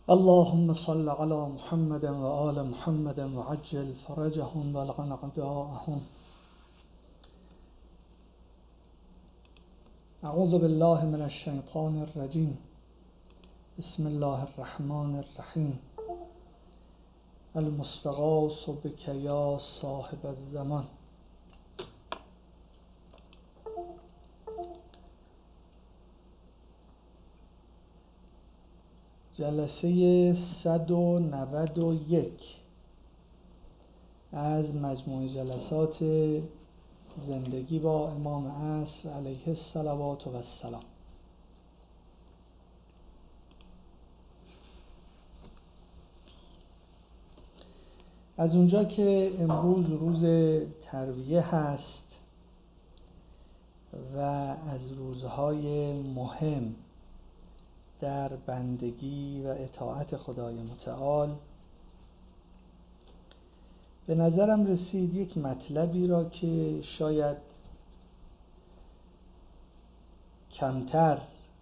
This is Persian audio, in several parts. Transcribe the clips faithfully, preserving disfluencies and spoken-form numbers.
اللهم صل على محمد و آل محمد وعجل فرجهم والغن أعداءهم. اعوذ بالله من الشیطان الرجیم. بسم الله الرحمن الرحیم. المستغاث بك یا صاحب الزمان. جلسه صد و نود و یک از مجموع جلسات زندگی با امام عصر علیه الصلوات و السلام. از اونجا که امروز روز ترویه هست و از روزهای مهم در بندگی و اطاعت خدای متعال، به نظرم رسید یک مطلبی را که شاید کمتر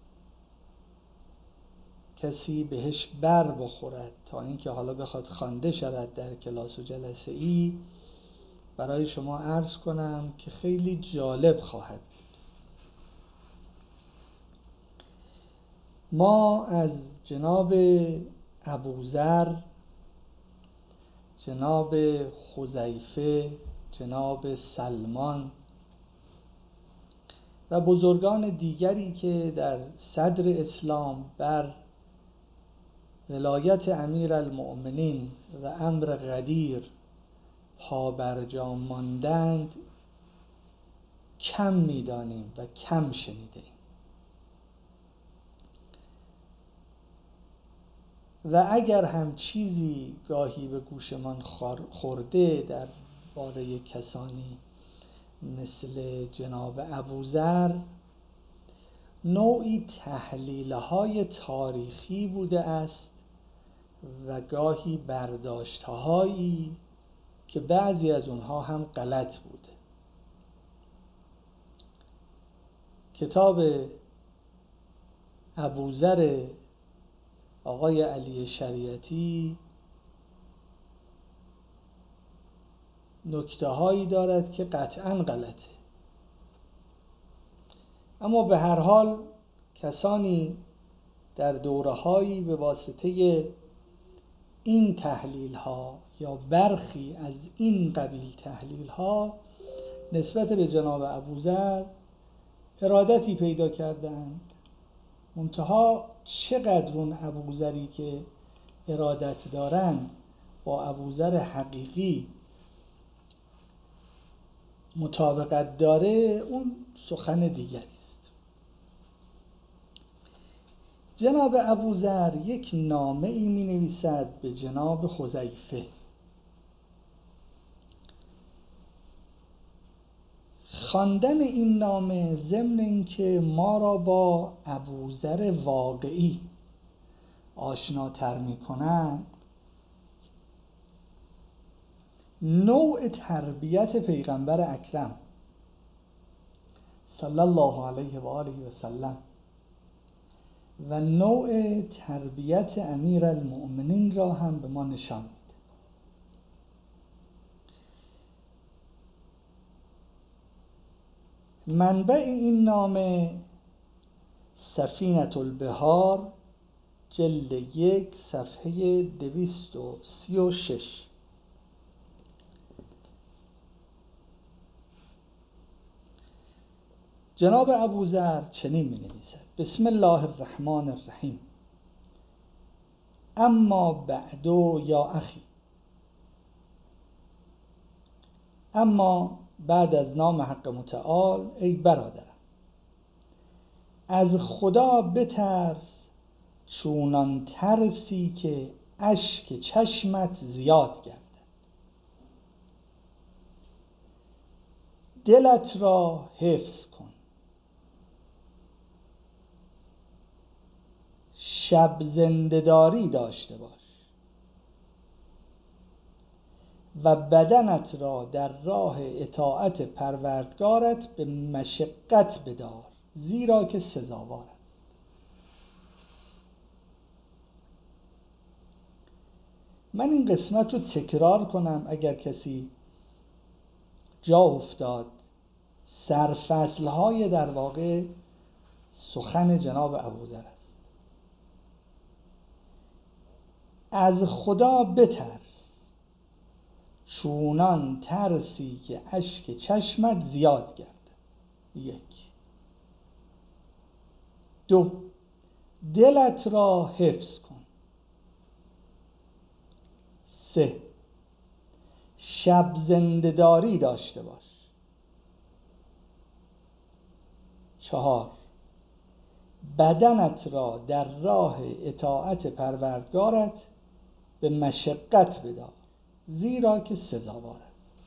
کسی بهش بر بخورد تا اینکه حالا بخواد خوانده شود در کلاس و جلسه ای، برای شما عرض کنم که خیلی جالب خواهد بود. ما از جناب ابوذر، جناب حذیفه، جناب سلمان و بزرگان دیگری که در صدر اسلام بر ولایت امیرالمؤمنین و امر قدیر پابرجا ماندند کم می‌دانیم و کم شنیدیم. و اگر هم چیزی گاهی به گوشمان خورده در باره کسانی مثل جناب ابوذر، نوعی تحلیل‌های تاریخی بوده است و گاهی برداشت‌هایی که بعضی از اونها هم غلط بوده. کتاب ابوذر آقای علی شریعتی نکته هایی دارد که قطعاً غلطه، اما به هر حال کسانی در دوره هایی به واسطه این تحلیل ها یا برخی از این قبیل تحلیل ها نسبت به جناب ابوذر ارادتی پیدا کردند. منتها چقدر اون ابوذری که ارادت دارند با ابوذر حقیقی مطابقت داره، اون سخن دیگری است. جناب ابوذر یک نامه ای می نویسد به جناب حذیفه. خواندن این نامه ضمن اینکه ما را با ابوذر واقعی آشناتر می کند، نوع تربیت پیغمبر اکرم صلی الله علیه و آله و سلم و نوع تربیت امیرالمؤمنین را هم به ما نشان میده. منبع این نامه سفینة البحار، جلد یک، صفحه دویست و سی و شش. جناب ابوذر چنین می نویسد: بسم الله الرحمن الرحیم. اما بعد یا اخی. اما بعد از نام حق متعال، ای برادرم، از خدا بترس چونان ترسی که اشک چشمت زیاد گردد. دلت را حفظ کن، شب زنده‌داری داشته باش و بدنت را در راه اطاعت پروردگارت به مشقت بدار، زیرا که سزاوار است. من این قسمت رو تکرار کنم اگر کسی جا افتاد. سرفصل‌های در واقع سخن جناب ابوذر است. از خدا بترس چونان ترسی که اشک چشمت زیاد گرده. یک. دو، دلت را حفظ کن. سه، شب زنده‌داری داشته باش. چهار، بدنت را در راه اطاعت پروردگارت به مشقت بدار، زیرا که سزاوار است.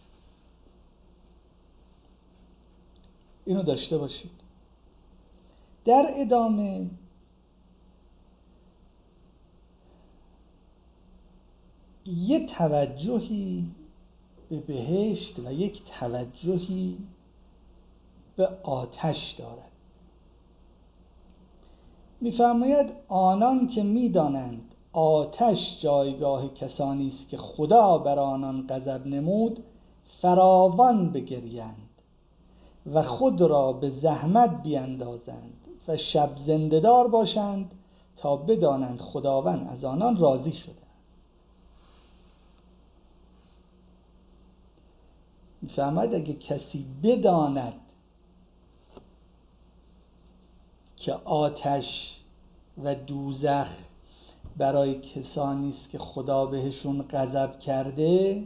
اینو داشته باشید. در ادامه یه توجهی به بهشت و یک توجهی به آتش دارد. می‌فرماید آنان که می‌دانند آتش جایگاه کسانی است که خدا بر آنان غضب نمود، فراوان بگریند و خود را به زحمت بیندازند و شب زنده‌دار باشند تا بدانند خداوند از آنان راضی شده است. می‌فرماید اگه کسی بداند که آتش و دوزخ برای کسانی است که خدا بهشون غضب کرده،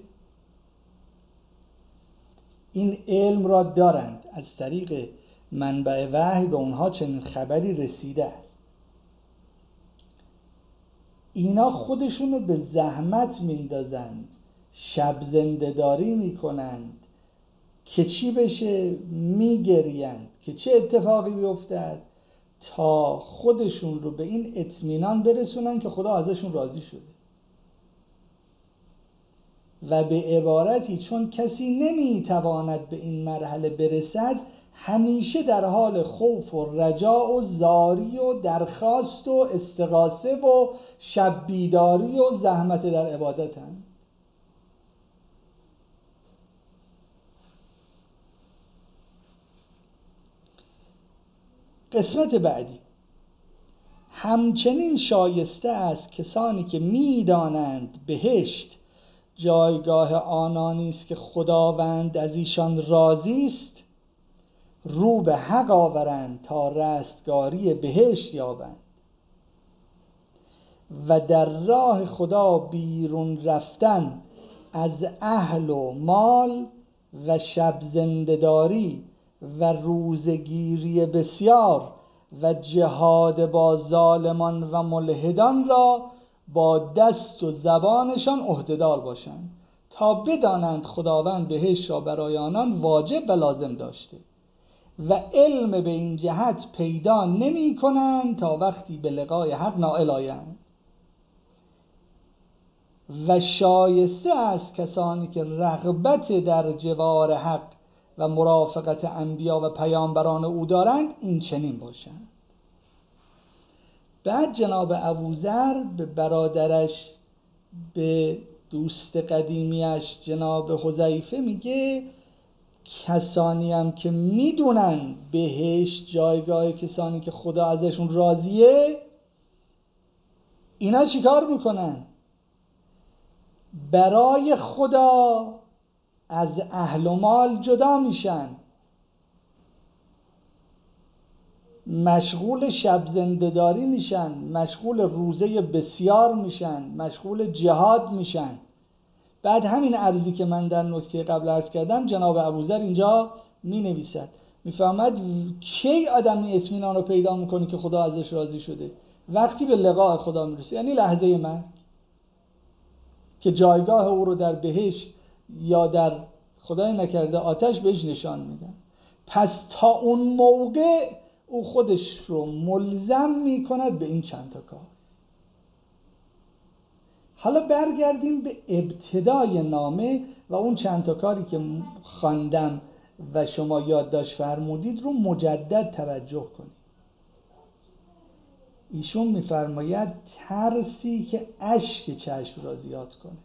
این علم را دارند، از طریق منبع وحی به اونها چنین خبری رسیده است، اینا خودشونو به زحمت میندازند، شب زنده‌داری میکنند که چی بشه، میگریند که چه اتفاقی بیفتد، تا خودشون رو به این اطمینان برسونن که خدا ازشون راضی شده. و به عبارتی چون کسی نمیتواند به این مرحله برسد، همیشه در حال خوف و رجا و زاری و درخواست و استغاثه و شب بیداری و زحمت در عبادت هم. قسمت بعدی، همچنین شایسته است کسانی که میدانند بهشت جایگاه آنانی است که خداوند از ایشان راضی است، رو به حق آورند تا رستگاری بهشت یابند و در راه خدا بیرون رفتن از اهل و مال و شب زنده‌داری و روزگیری بسیار و جهاد با ظالمان و ملحدان را با دست و زبانشان عهده‌دار باشند تا بدانند خداوند بهشت را برای آنان واجب و لازم داشته و علم به این جهت پیدا نمی کنند تا وقتی به لقای حق نائل آیند. و شایسته است کسانی که رغبت در جوار حق و مرافقت انبیا و پیامبران او دارند این چنین باشند. بعد جناب ابوذر به برادرش، به دوست قدیمیش جناب حذیفه میگه کسانی هم که میدونن بهشت جایگاه کسانی که خدا ازشون راضیه، اینا چیکار میکنن؟ برای خدا از اهل و مال جدا میشن، مشغول شب زنده‌داری میشن، مشغول روزه بسیار میشن، مشغول جهاد میشن. بعد همین عرضی که من در نکته قبل عرض کردم جناب ابوذر اینجا می نویسد، میفهمد کی آدمی اطمینان رو پیدا میکنه که خدا ازش راضی شده؟ وقتی به لقاء خدا میرسه، یعنی لحظه مرگ که جایگاه او رو در بهشت یا در خدای نکرده آتش بهش نشان میدن. پس تا اون موقع او خودش رو ملزم میکند به این چند تا کار. حالا برگردیم به ابتدای نامه و اون چند تا کاری که خواندم و شما یادداشت فرمودید رو مجدد توجه کنید. ایشون میفرماید ترسی که اشک چشم را زیاد کنه.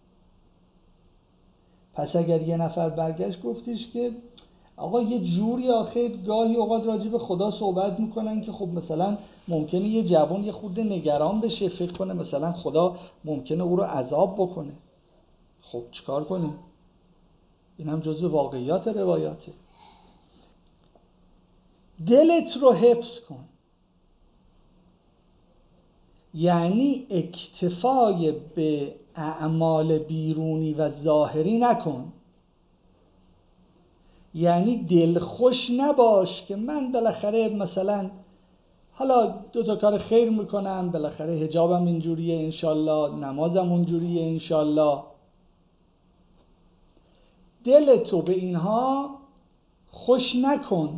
پس اگر یه نفر برگشت گفتش که آقا یه جوری آخه گاهی اوقات راجع به خدا صحبت میکنن که خب مثلا ممکنه یه جوان یه خورده نگران بشه، فکر کنه مثلا خدا ممکنه او رو عذاب بکنه. خب چیکار کنیم؟ این هم جزو واقعیات روایاته. دلت رو حفظ کن، یعنی اکتفای به اعمال بیرونی و ظاهری نکن. یعنی دلخوش نباش که من بالاخره مثلا حالا دو تا کار خیر میکنم، بالاخره حجابم اینجوریه انشالله، نمازم اونجوریه انشالله. دلتو به اینها خوش نکن.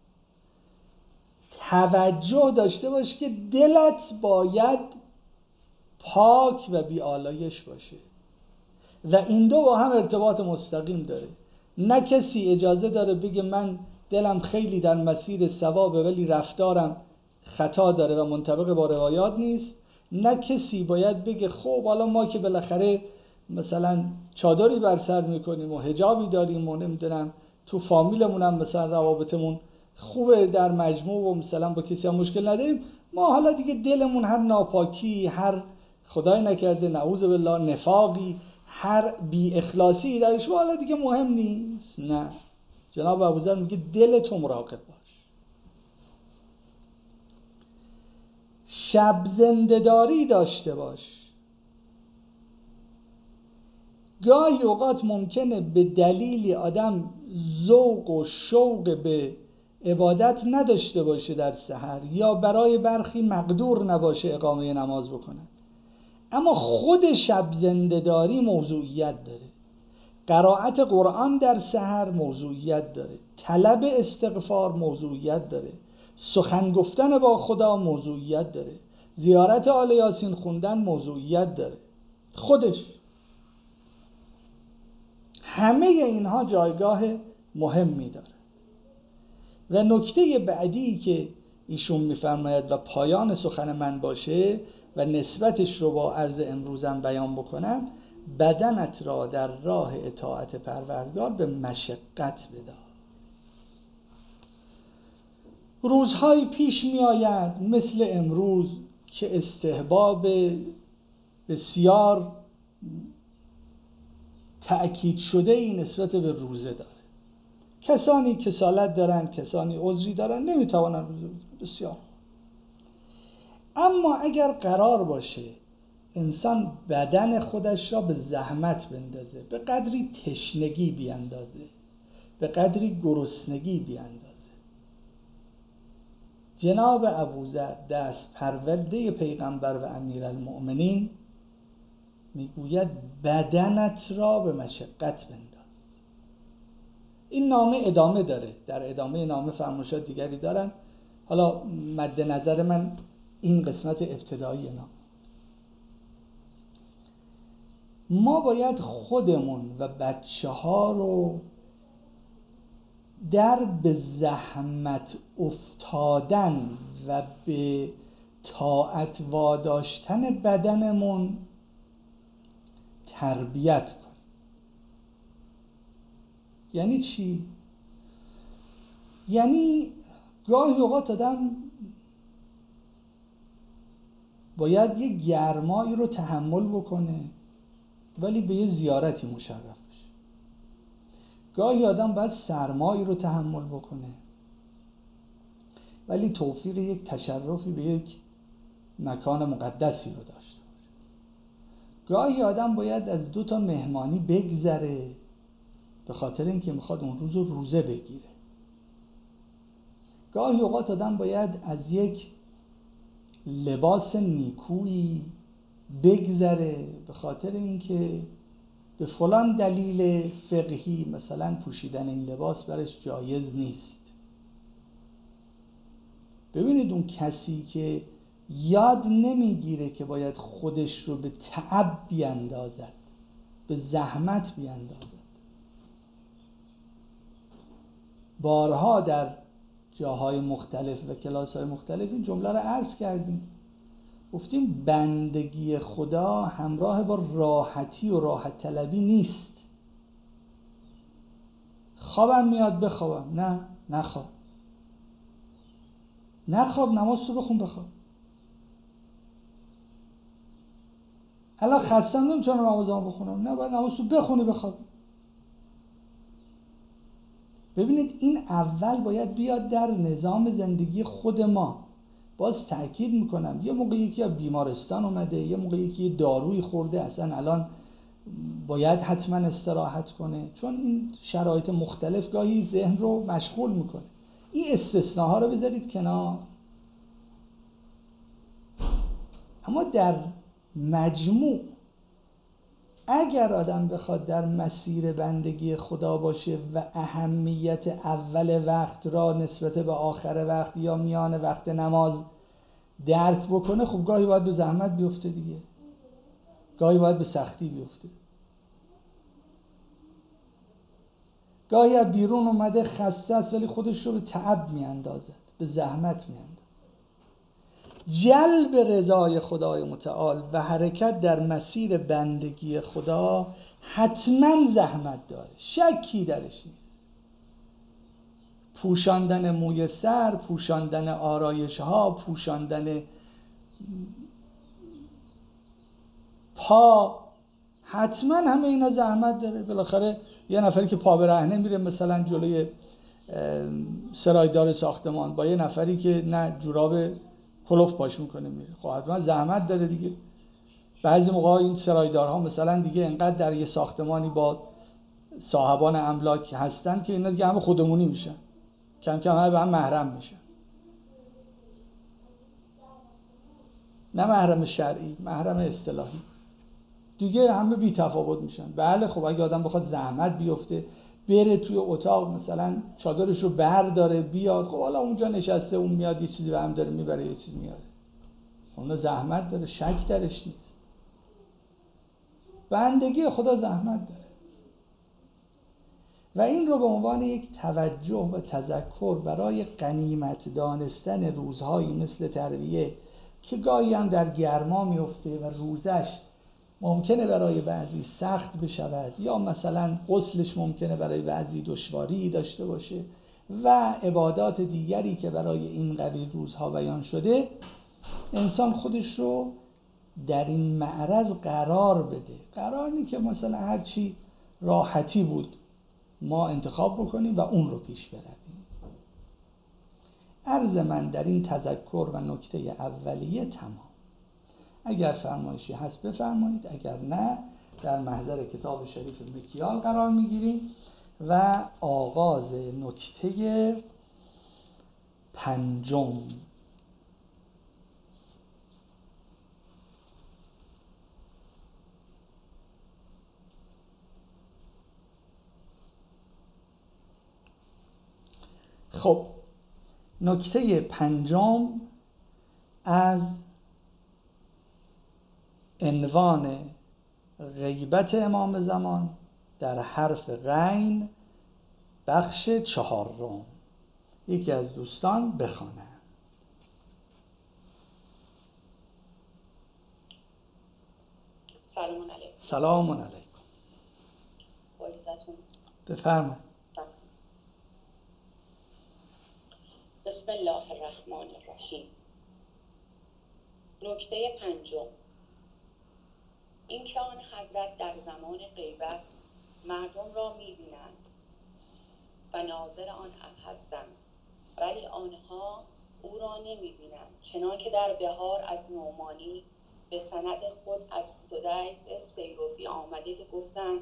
توجه داشته باش که دلت باید پاک و بی‌آلایش باشه و این دو با هم ارتباط مستقیم داره. نه کسی اجازه داره بگه من دلم خیلی در مسیر صوابه ولی رفتارم خطا داره و منطبق با روایات نیست. نه کسی باید بگه خب حالا ما که بالاخره مثلا چادری بر سر میکنیم و حجابی داریم و نمیدونم تو فامیلمون هم مثلا روابطمون خوبه در مجموع و مثلا با کسی هم مشکل نداریم، ما حالا دیگه دلمون هر ناپاکی، هر خدای نکرده نعوذ بالله نفاقی، هر بی اخلاصی درش حالا دیگه مهم نیست. نه، جناب ابوذر میگه دلتو مراقب باش. شب زنده‌داری داشته باش. گاهی اوقات ممکنه به دلیلی آدم ذوق و شوق به عبادت نداشته باشه در سحر، یا برای برخی مقدور نباشه اقامه نماز بکنه، اما خود شب زنده‌داری موضوعیت داره. قرائت قرآن در سحر موضوعیت داره، طلب استغفار موضوعیت داره، سخن گفتن با خدا موضوعیت داره، زیارت آل یاسین خوندن موضوعیت داره. خودش همه اینها جایگاه مهمی داره. و نکته بعدی که ایشون میفرماید و پایان سخن من باشه و نسبتش رو با عرض امروزم بیان بکنم، بدنت را در راه اطاعت پروردگار به مشقت بدار. روزهایی پیش می آید مثل امروز که استحباب بسیار تأکید شده ای نسبت به روزه داره. کسانی کسالت دارن، کسانی عذری دارن، نمیتوانن روزه بگیرن، بسیار. اما اگر قرار باشه انسان بدن خودش را به زحمت بندازه، به قدری تشنگی بیاندازه، به قدری گرسنگی بیاندازه، جناب ابوذر دست پرورده پیغمبر و امیرالمؤمنین میگوید بدنت را به مشقت بنداز. این نامه ادامه داره، در ادامه نامه فرمایشات دیگری دارن، حالا مد نظر من این قسمت ابتدایی نامه. ما باید خودمون و بچه ها رو در به زحمت افتادن و به طاعت واداشتن بدنمون تربیت کنیم. یعنی چی؟ یعنی گاهی اوقات آدم باید یه گرمایی رو تحمل بکنه ولی به یه زیارتی مشرف بشه. گاهی آدم باید سرمایی رو تحمل بکنه ولی توفیق یک تشرفی به یک مکان مقدسی رو داشته باشه. گاهی آدم باید از دو تا مهمانی بگذره به خاطر اینکه میخواد اون روز رو روزه بگیره. گاهی اوقات آدم باید از یک لباس نیکویی بگذره به خاطر اینکه به فلان دلیل فقهی مثلا پوشیدن این لباس برش جایز نیست. ببینید اون کسی که یاد نمیگیره که باید خودش رو به تعب بیاندازد، به زحمت بیاندازد. بارها در جاهای مختلف و کلاس‌های مختلف این جمله رو عرض کردیم. گفتیم بندگی خدا همراه با راحتی و راحت طلبی نیست. خوابم میاد بخوابم، نه نخواب، نخواب، نماز تو بخون بخواب. الان خستم نمیتونم نمازمو بخونم، نه باید نماز تو بخونی بخواب. ببینید این اول باید بیاد در نظام زندگی خود ما. باز تأکید میکنم یه موقع یکی از بیمارستان اومده، یه موقع یکی دارویی خورده، اصلا الان باید حتما استراحت کنه، چون این شرایط مختلف گاهی ذهن رو مشغول میکنه. این استثناها رو بذارید کنار. اما در مجموع اگر آدم بخواد در مسیر بندگی خدا باشه و اهمیت اول وقت را نسبت به آخر وقت یا میان وقت نماز درک بکنه، خب گاهی باید به زحمت بیفته دیگه، گاهی باید به سختی بیفته. گاهی از بیرون اومده خسته است ولی خودش رو به تعب میاندازد، به زحمت میاندازد. جلب رضای خدای متعال و حرکت در مسیر بندگی خدا حتما زحمت داره، شکی درش نیست. پوشاندن موی سر، پوشاندن آرایش ها، پوشاندن پا، حتما همه اینا زحمت داره. بالاخره یه نفری که پا برهنه میره مثلا جلوی سرایدار ساختمان با یه نفری که نه جوراب کلوف پاش میکنه میره، خب حتما زحمت داره دیگه. بعضی موقع این سرایدارها مثلا دیگه انقدر در یه ساختمانی با صاحبان املاک هستن که اینا دیگه همه خودمونی میشن، کم کم همه به هم محرم میشن. نه محرم شرعی، محرم اصطلاحی دیگه، همه بی تفاوت میشن. بله خب اگه آدم بخواد زحمت بیفته بره توی اتاق مثلا چادرش رو برداره بیاد، خب حالا اونجا نشسته اون میاد یه چیزی به هم داره میبره یه چیزی میاره، اون زحمت داره، شک درش نیست. بندگی خدا زحمت داره و این رو به عنوان یک توجه و تذکر برای غنیمت دانستن روزهایی مثل ترویه که گاهی هم در گرما میفته و روزش ممکنه برای بعضی سخت بشود یا مثلا غسلش ممکنه برای بعضی دشواری داشته باشه و عبادات دیگری که برای این قبیل روزها بیان شده، انسان خودش رو در این معرض قرار بده. قرار نی که مثلا هرچی راحتی بود ما انتخاب بکنیم و اون رو پیش برویم. عرض من در این تذکر و نکته اولیه تمام. اگر فرمایشی هست بفرمایید، اگر نه در محضر کتاب شریف مکیال قرار میگیریم و آغاز نکته پنجم. خب نکته پنجم از عنوان غیبت امام زمان در حرف غین بخش چهارم. یکی از دوستان بخوانه. سلام علیکم. سلام علیکم. عزتون بفرمایید. بسم الله الرحمن الرحیم. نکته پنجم، این که آن حضرت در زمان غیبت مردم را می‌بینند و ناظر آن هستند، ولی آنها او را نمی‌بینند، چنانکه در بهار از نعمانی به سند خود از سدید سیروفی آمده که گفتند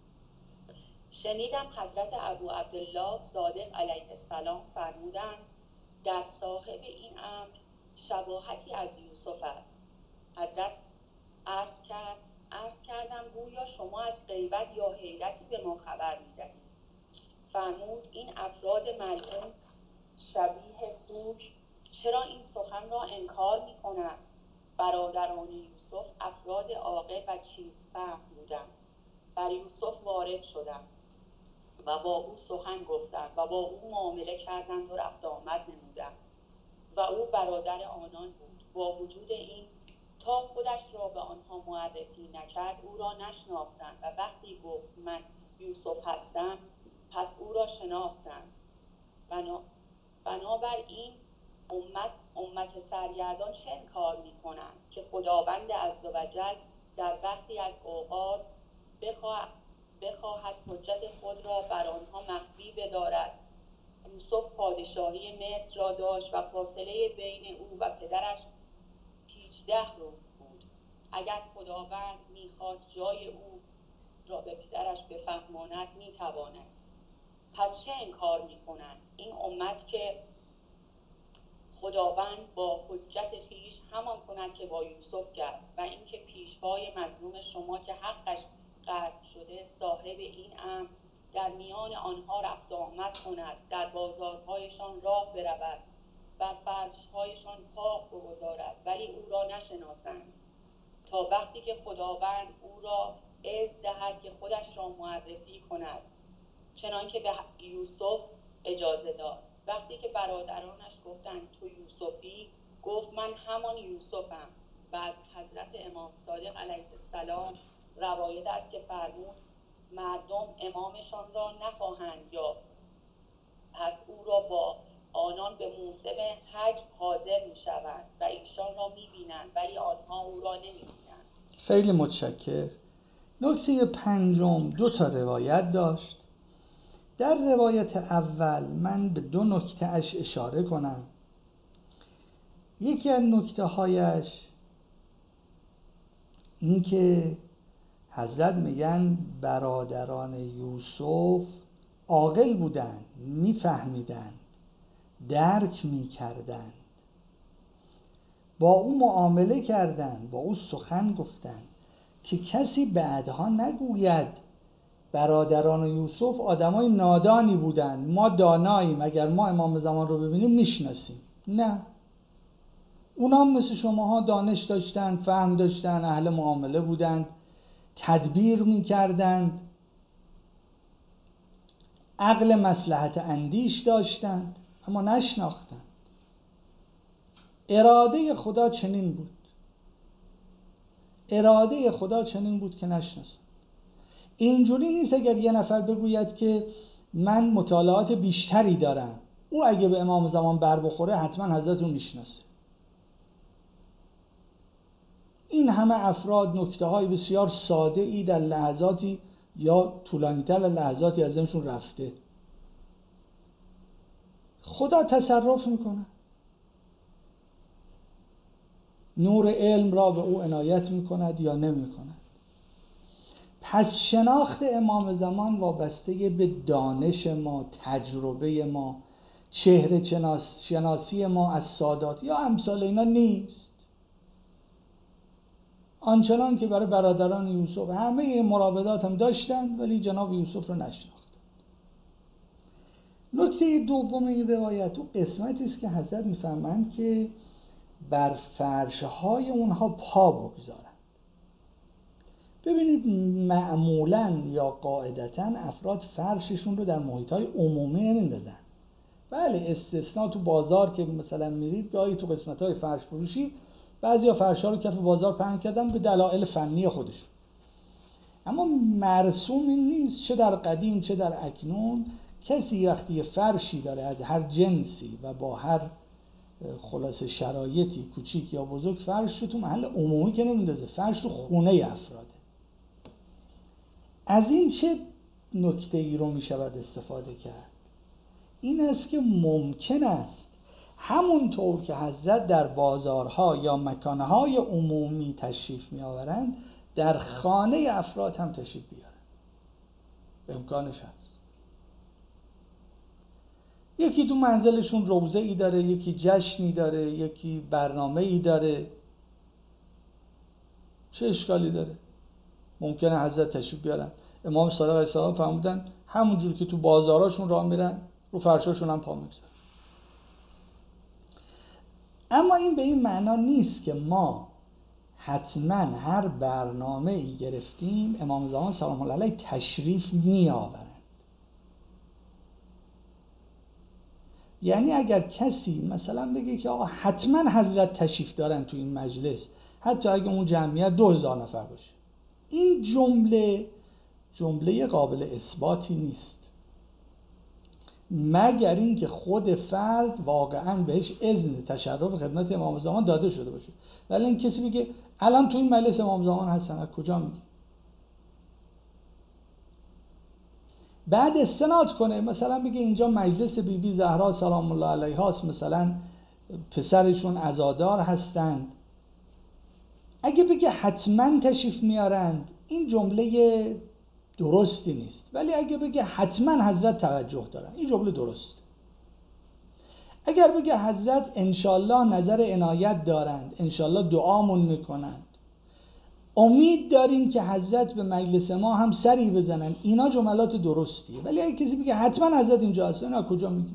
شنیدم حضرت ابو عبدالله صادق علیه السلام فرمودند در صاحب این امر شباهتی از یوسف است. حضرت عرض کرد عرض کردم گویا شما از غیبت یا حیرتی به ما خبر می‌دهید. فرمود این افراد ملعون شبیه سوک چرا این سخن را انکار می‌کنند؟ برادران یوسف افراد عاقل و چیزفهم بودند. بر یوسف وارد شدند و با او سخن گفتند و با او معامله کردند و رفت آمد نمودند و او برادر آنان بود. با وجود این تا خودش را به آنها معرفی نکرد او را نشناختند و وقتی گفت من یوسف هستم پس او را شناختند. بنا بنابراین امت امت سرگردان چه کار می کنند که خداوند عزوجل در وقتی از اوقات بخواهد بخواهد حجت خود را بر آنها مخفی بدارد. یوسف پادشاهی مصر را داشت و فاصله بین او و پدرش هجده روز بود. اگر خداوند میخواست جای او را به پدرش بفهماند میتواند. پس چه انکار میکنند این امت که خداوند با حجت خویش همان کند که با یوسف کرد و اینکه پیشوای مظلوم شما که حقش قطع شده صاحب این امر در میان آنها رفت و آمد کند، در بازارهایشان راه برود و فرشهایشان پا بگذارد ولی او را نشناسند، تا وقتی که خداوند او را عز دهد که خودش را معرفی کند، چنانکه به یوسف اجازه داد. وقتی که برادرانش گفتند تو یوسفی، گفت من همان یوسفم. و از حضرت امام صادق علیه السلام روایت است که فرمود مردم امامشان را نخواهند یافت، پس او را با آنان به موسم حج حاضر می شوند و ایشان را می بینند ولی آنها او را نمی بینند. خیلی متشکر. نکته پنجم دو تا روایت داشت. در روایت اول من به دو نکته اش اشاره کنم. یکی از نکته هایش این که حضرت میگن برادران یوسف عاقل بودند، میفهمیدند، درک میکردند، با او معامله کردند، با او سخن گفتند که کسی بعدها نگوید برادران یوسف آدمای نادانی بودند، ما داناییم، اگر ما امام زمان رو ببینیم میشناسیم. نه، اونا هم مثل شماها دانش داشتند، فهم داشتند، اهل معامله بودند، تدبیر میکردند، عقل مصلحت اندیش داشتند، اما نشناختند. اراده خدا چنین بود، اراده خدا چنین بود که نشناسند. اینجوری نیست اگر یه نفر بگوید که من مطالعات بیشتری دارم، او اگه به امام زمان بر بخوره حتما حضرت رو میشناسه. این همه افراد نکته های بسیار ساده ای در لحظاتی یا طولانی‌تر در لحظاتی از ذهنشون رفته. خدا تصرف میکنه، نور علم را به او عنایت میکند یا نمیکند. پس شناخت امام زمان وابسته به دانش ما، تجربه ما، چهره شناسی ما از سادات یا امثال اینا نیست. آنچنان که برای برادران یوسف همه مراودات هم داشتن ولی جناب یوسف رو نشناختن. نکته دوم این روایت تو قسمتی است که حضرت میفرمایند که بر فرشهای اونها پا بگذارند. ببینید معمولاً یا قاعدتاً افراد فرششون رو در محیط‌های عمومی نمیندازن. بله استثناء تو بازار که مثلا میرید گاهی تو قسمت‌های فرش فروشی بعضیا فرش‌ها رو کف بازار پهن کردن به دلایل فنی خودشون، اما مرسوم این نیست چه در قدیم چه در اکنون کسی وقتی فرشی داره از هر جنسی و با هر خلاصه شرایطی کوچیک یا بزرگ فرش رو تو محل عمومی که نمیندازه، فرش تو خونه افراده. از این چه نکته ای رو میشود استفاده کرد؟ این است که ممکن است همونطور که حضرت در بازارها یا مکانهای عمومی تشریف می آورند در خانه افراد هم تشریف بیارند. امکانش هست. یکی تو منزلشون روضه ای داره، یکی جشنی داره، یکی برنامه ای داره، چه اشکالی داره؟ ممکنه حضرت تشریف بیارن. امام صادق علیه السلام فرمودن همونجور که تو بازاراشون راه میرن رو فرشاشون هم پا میگذارن. اما این به این معنا نیست که ما حتما هر برنامه ای گرفتیم امام زمان سلام الله علیه تشریف می آورند. یعنی اگر کسی مثلا بگه که آقا حتما حضرت تشریف دارن تو این مجلس، حتی اگه اون جمعیت دو هزار نفر باشه، این جمله جمله قابل اثباتی نیست، مگر اینکه خود فرد واقعا بهش اذن تشرف خدمت امام زمان داده شده باشه. ولی این کسی بگه الان تو این مجلس امام زمان هستن، از کجا میگه؟ بعد استناد کنه، مثلا بگه اینجا مجلس بی بی زهرا سلام الله علیها است، مثلا پسرشون عزادار هستند. اگه بگه حتما تشریف میارند، این جمله درستی نیست. ولی اگه بگه حتما حضرت توجه دارن، این جمله درست. اگر بگه حضرت انشالله نظر عنایت دارند، انشالله دعامون میکنند، امید داریم که حضرت به مجلس ما هم سری بزنن، اینا جملات درستیه. ولی اگه کسی بگه حتما حضرت اینجا هست، اینا کجا میگه؟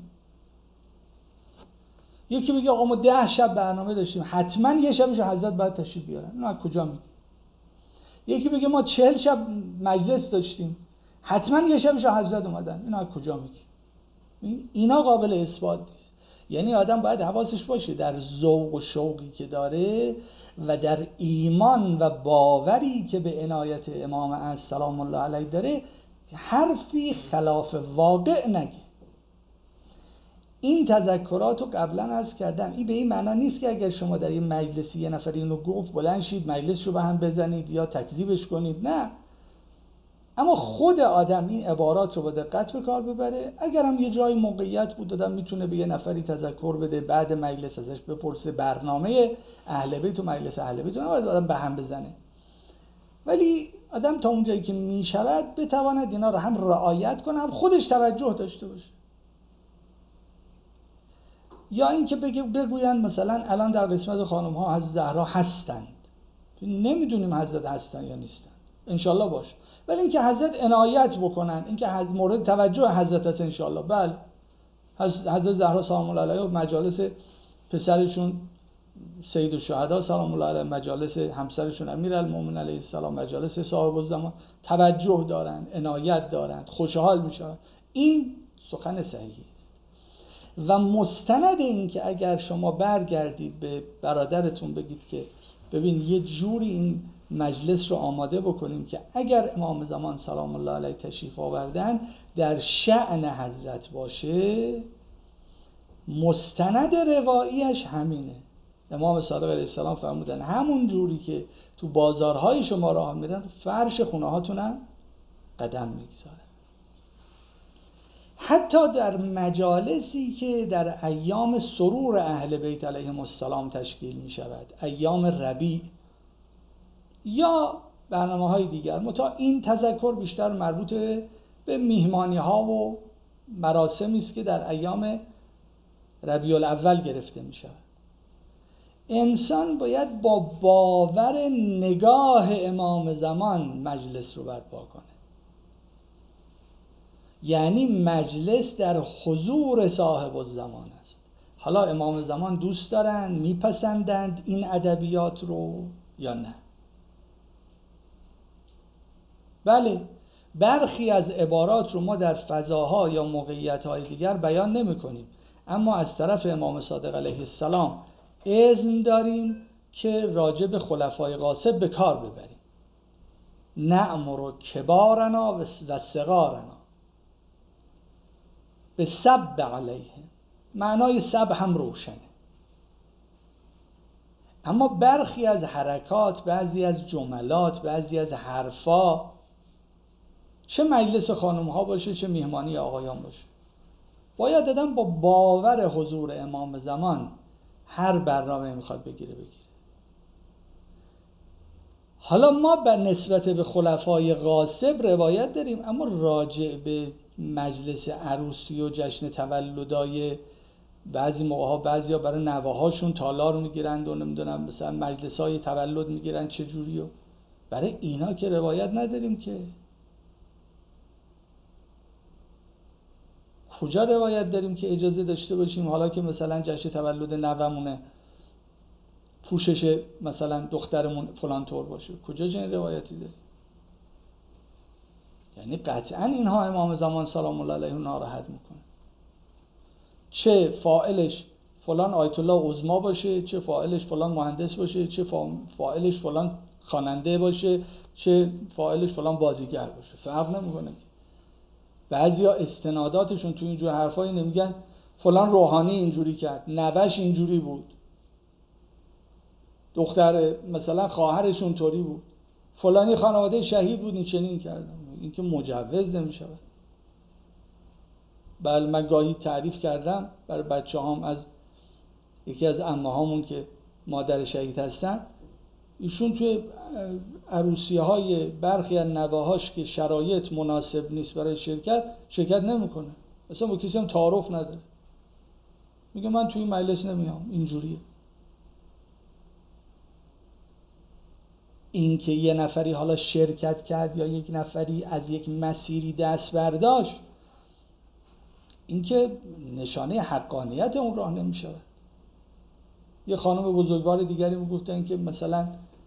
یکی بگه آقا ما ده شب برنامه داشتیم، حتما یه شبش حضرت باید تشریف بیارن، اینا کجا میگه؟ یکی بگه ما چهل شب مجلس داشتیم، حتما یه شبش حضرت اومدن، اینا کجا میگه؟ اینا قابل اثبات نیست. یعنی آدم باید حواسش باشه در ذوق و شوقی که داره و در ایمان و باوری که به عنایت امام از سلام الله علیه داره، حرفی خلاف واقع نگه. این تذکرات رو قبلا عرض کردم، این به این معنا نیست که اگر شما در یه مجلسی یه نفر اینو گفت بلند شید مجلس رو به هم بزنید یا تکذیبش کنید، نه. اما خود آدم این عبارات رو با دقت به کار ببره. اگر هم یه جای موقعیت بود آدم میتونه به یه نفری تذکر بده، بعد مجلس ازش بپرسه برنامه اهل بیت و مجلس اهل بیت رو نباید آدم به هم بزنه. ولی آدم تا اونجایی که میشود بتواند اینا رو هم رعایت کنه، هم خودش توجه داشته باشه. یا اینکه بگویند مثلا الان در قسمت خانم ها حضرت زهرا هستند، نمیدونیم حضرت هستن یا نیستن، انشالله باشه. ولی اینکه حضرت عنایت بکنن، اینکه مورد توجه حضرت هست، انشالله بله. حضرت زهرا سلام الله علیها مجالس پسرشون سید الشهدا سلام الله علیه، مجالس همسرشون امیرالمومنین علیه السلام، مجالس صاحب الزمان توجه دارند، عنایت دارند، خوشحال میشن. این سخن صحیحی است. و مستند این که اگر شما برگردید به برادرتون بگید که ببین یه جوری این مجلس رو آماده بکنیم که اگر امام زمان سلام الله علیه تشریف آوردن در شأن حضرت باشه، مستند رواییش همینه. امام صادق علیه السلام فرمودن همون جوری که تو بازارهای شما راه میرن، فرش خونه هاتونم قدم میگذارن. حتی در مجالسی که در ایام سرور اهل بیت علیهم السلام تشکیل می شود، ایام ربیع یا برنامه های دیگر، متا این تذکر بیشتر مربوط به میهمانی ها و مراسمی است که در ایام ربیع الاول گرفته می شود. انسان باید با باور نگاه امام زمان مجلس رو برپا کنه. یعنی مجلس در حضور صاحب الزمان است. حالا امام زمان دوست دارن، میپسندند این ادبیات رو یا نه؟ بله، برخی از عبارات رو ما در فضاها یا موقعیت‌های دیگر بیان نمی‌کنیم، اما از طرف امام صادق علیه السلام اذن داریم که راجع به خلفای غاصب به کار ببریم. نأمر کبارنا و صغارنا به سب علیه. معنای سب هم روشنه. اما برخی از حرکات، بعضی از جملات، بعضی از حرفا، چه مجلس خانم ها باشه چه میهمانی آقایان باشه، باید آدم با باور حضور امام زمان هر برنامه میخواد بگیره بگیره. حالا ما بر نسبت به خلفای غاصب روایت داریم، اما راجع به مجلس عروسی و جشن تولدای بعضی موقع ها، بعضی ها برای نوه‌هاشون تالار میگیرند و نمیدونم مثلا مجلس های تولد میگیرند چجوری، و برای اینا که روایت نداریم که. کجا روایت داریم که اجازه داشته باشیم حالا که مثلا جشن تولد نوه‌مونه پوشش مثلا دخترمون فلان طور باشه؟ کجا چنین روایتی داریم؟ یعنی قطعا اینها امام زمان سلام الله علیه ناراحت میکنه. چه فاعلش فلان آیت الله عظما باشه، چه فاعلش فلان مهندس باشه، چه فاعلش فلان خواننده باشه، چه فاعلش فلان بازیگر باشه، فرق نمیکنه. بعضیا استناداتشون تو اینجور حرفایی نمیگن فلان روحانی اینجوری کرد، نوش اینجوری بود، دختر مثلا خواهرش اونطوری بود، فلانی خانواده شهید بود این چنین کردن. این که مجوز نمیشه. بله من گاهی تعریف کردم برای بچه هام از یکی از عمه هامون که مادر شهید هستن، ایشون توی عروسیه های برخی از نوه‌هاش که شرایط مناسب نیست برای شرکت شرکت نمیکنه، اصلا با کسی هم تعارف نداره، میگه من توی این مجلس نمیام، اینجوریه. این که یه نفری حالا شرکت کرد یا یک نفری از یک مسیری دست برداشت، این که نشانه حقانیت اون راه نمیشه. یه خانم بزرگوار دیگری میگفتن که مثلا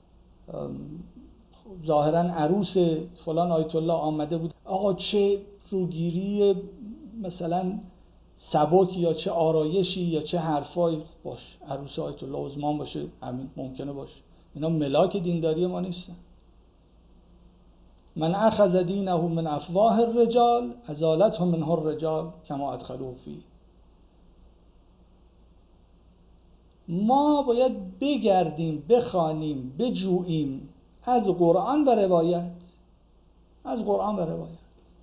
ظاهرا عروس فلان آیت الله آمده بود، آقا چه روگیری مثلا سبک یا چه آرایشی یا چه حرفایی، باش عروس آیت الله عظمان باشه، همین ممکنه باشه، اینا ملاک دینداری ما نیستن. من اخذ دینه من افواه الرجال ازالته منه الرجال کما ادخلوه فیه. ما باید بگردیم، بخوانیم، بجوییم از قرآن و روایت، از قرآن و روایت.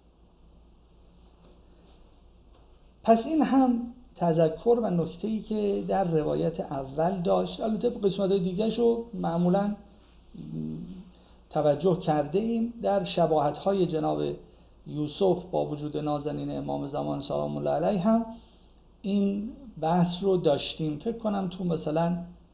پس این هم تذکر و نکته‌ای که در روایت اول داشت. البته قسمت‌های دیگه‌شو معمولاً توجه کرده ایم. در شباهت‌های جناب یوسف با وجود نازنین امام زمان سلام الله علیه هم این بحث رو داشتیم. فکر کنم تو مثلا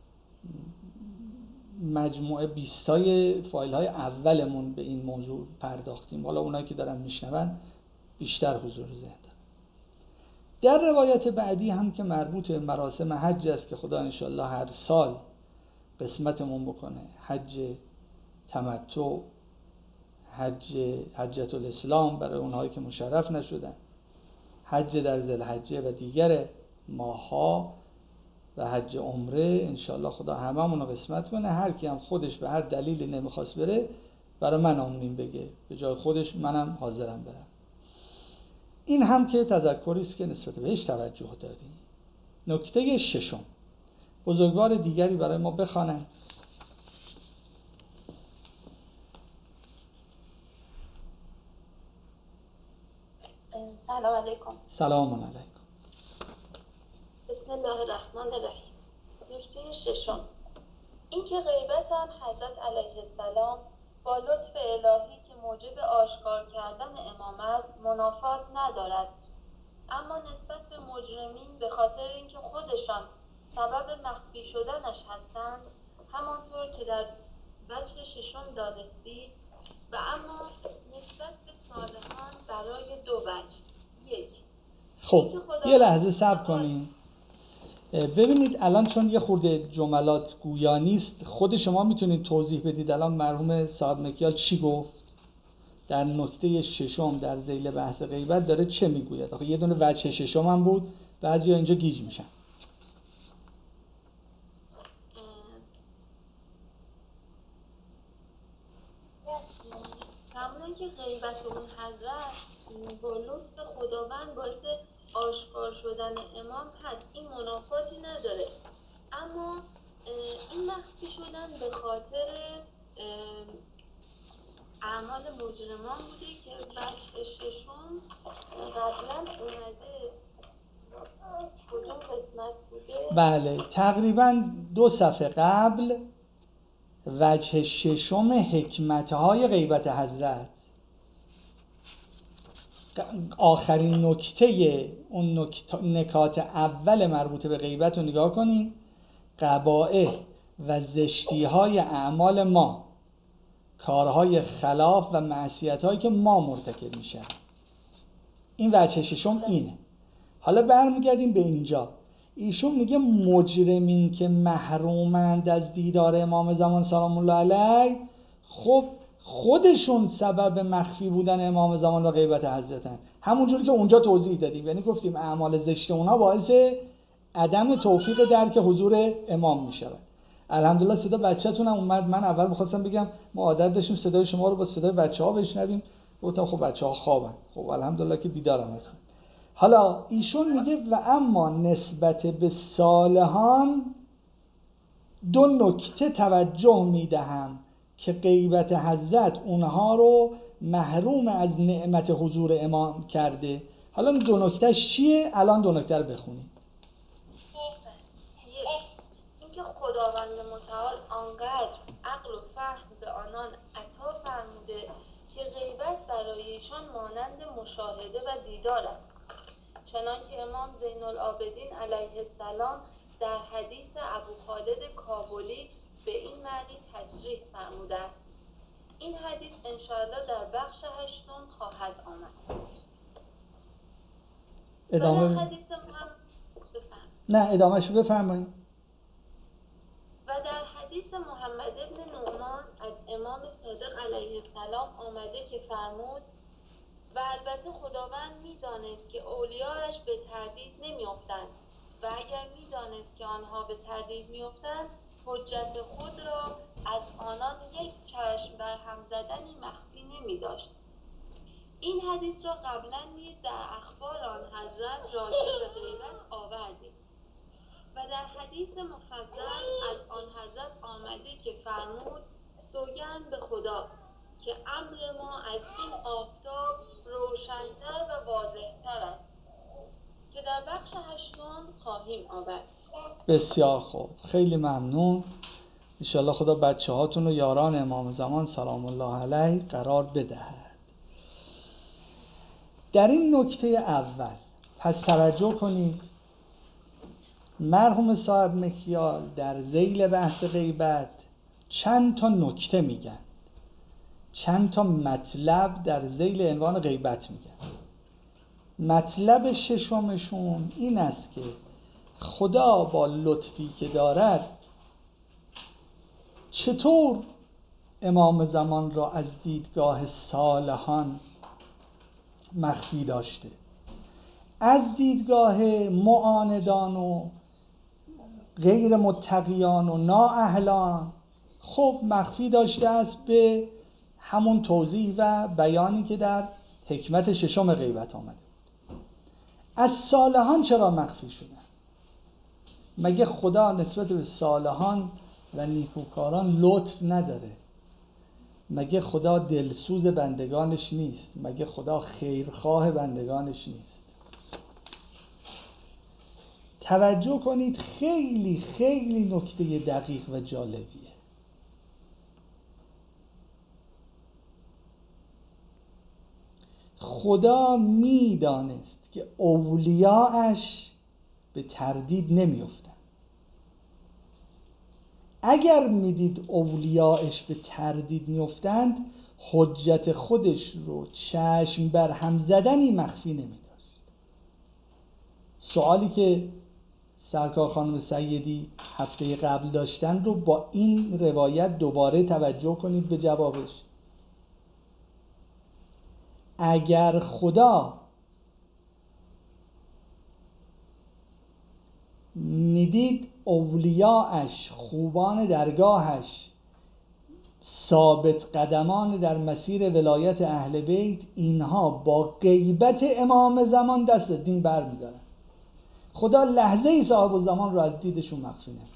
مجموعه بیستای فایل های اولمون به این موضوع پرداختیم. حالا اونایی که دارن میشنون بیشتر حضور ذهن دارن. در روایت بعدی هم که مربوط به مراسم حج است که خدا انشالله هر سال قسمتمون بکنه، حج تمتع، حج حجت الاسلام برای اونهایی که مشرف نشدن، حج در ذوالحجه و دیگر ماها و حج عمره، انشالله خدا هممون رو قسمت کنه. هر کی هم خودش به هر دلیلی نمیخواست بره، برای من آمین بگه، به جای خودش منم حاضرم برم. این هم که تذکری است که نسبت بهش توجه داریم. نکته ششم، بزرگوار دیگری برای ما بخوانن. سلام علیکم. سلام علیکم. بسم الله الرحمن الرحیم. نکته ششم، اینکه غیبت آن حضرت علیه السلام با لطف الهی که موجب آشکار کردن امامت منافات ندارد، اما نسبت به مجرمین به خاطر اینکه خودشان سبب مخفی شدنش هستند، همانطور که در وجه ششم دانستید، و اما نسبت به صالحان برای دو وجه. یک، خب یه لحظه صبر کنین. ببینید الان چون یه خورده جملات گویا نیست، خود شما میتونید توضیح بدید الان مرحوم صاحب مکیال چی گفت در نکته ششم در ذیل بحث غیبت، داره چه میگوید؟ آخه یه دونه وجه ششم هم بود، بعضیا اینجا گیج میشن. همونه که غیبت اون حضرت با لطف خداوند باعث آشکار شدن امام هست، این منافاتی نداره، اما این مخفی شدن به خاطر اعمال مجرمان بوده که بچه ششم قبلا اومده کدوم قسمت بوده؟ بله تقریبا دو صفحه قبل وجه ششم حکمتهای غیبت حضرت، آخرین نکته اون نکت... نکات اول مربوط به غیبت رو نگاه کنید. قبائح و زشتی های اعمال ما، کارهای خلاف و معصیت هایی که ما مرتکب میشن، این وجه ششم اینه. حالا برمیگردیم به اینجا. ایشون میگه مجرمین که محرومند از دیدار امام زمان سلام الله علیه، خب خودشون سبب مخفی بودن امام زمان و غیبت حضرتن. همونجوری که اونجا توضیح دادیم، یعنی گفتیم اعمال زشت اونها باعث عدم توفیق درک حضور امام میشود. الحمدلله صدا بچه‌تون هم اومد. من اول می‌خواستم بگم ما عادت داشتیم صدای شما رو با صدای بچه‌ها بشنویم، گفتم خب بچه‌ها خوابن. خب الحمدلله که بیدارم هستن. حالا ایشون میگه و اما نسبت به صالحان دو نکته توجه میدهم که غیبت حضرت اونها رو محروم از نعمت حضور امام کرده. حالا این دو نکتهش چیه؟ الان دو نکته رو بخونید. اینکه خداوند متعال آنقدر عقل و فهم به آنان عطا فرموده که غیبت برایشان مانند مشاهده و دیدار است، چنانکه امام زین العابدین علیه السلام در حدیث ابو خالد کابلی به این معنی تصریح فرمودند. این حدیث انشاءالله در بخش هشتم خواهد آمد. ادامه و حدیث محمد بفرم. نه ادامهشو بفرمایید. و در حدیث محمد ابن نعمان از امام صادق علیه السلام آمده که فرمود و البته خداوند می‌دانست که اولیاءش به تردید نمی‌افتند و اگر می‌دانست که آنها به تردید می‌افتند حجت خود را از آنان یک چشم بر هم زدنی مخفی نمی‌داشت. این حدیث را قبلا نیز در اخبار آن حضرت راجع به غیبت آوردیم و در حدیث مفضل از آن حضرت آمده که فرمود سوگند به خدا که امر ما از این آفتاب روشن‌تر و واضح‌تر است که در بخش هشتم خواهیم آورد. بسیار خوب، خیلی ممنون. انشالله خدا بچه هاتون و یاران امام زمان سلام الله علیه قرار بدهد. در این نکته اول پس توجه کنید، مرحوم صاحب مکیال در ذیل بحث غیبت چند تا نکته میگن، چند تا مطلب در ذیل عنوان غیبت میگن. مطلب ششمشون این است که خدا با لطفی که دارد چطور امام زمان را از دیدگاه صالحان مخفی داشته، از دیدگاه معاندان و غیر متقیان و نااهلان خب مخفی داشته است به همون توضیح و بیانی که در حکمت ششم غیبت آمده. از صالحان چرا مخفی شدن؟ مگه خدا نسبت به صالحان و نیکوکاران لطف نداره؟ مگه خدا دلسوز بندگانش نیست؟ مگه خدا خیرخواه بندگانش نیست؟ توجه کنید، خیلی خیلی نکته دقیق و جالبیه. خدا میدانست که اولیاءش به تردید نمیافتن. اگر میدید اولیاءش به تردید میافتند حجت خودش رو چشم بر هم زدنی مخفی نمیداشت. سوالی که سرکار خانم سیدی هفته قبل داشتن رو با این روایت دوباره توجه کنید به جوابش. اگر خدا میدید اولیاءش خوبان درگاهش ثابت قدمان در مسیر ولایت اهل بیت، اینها با غیبت امام زمان دست دین بر میدارن. خدا لحظه ای صاحب الزمان رو از دیدشون مخفی نمی‌کنه.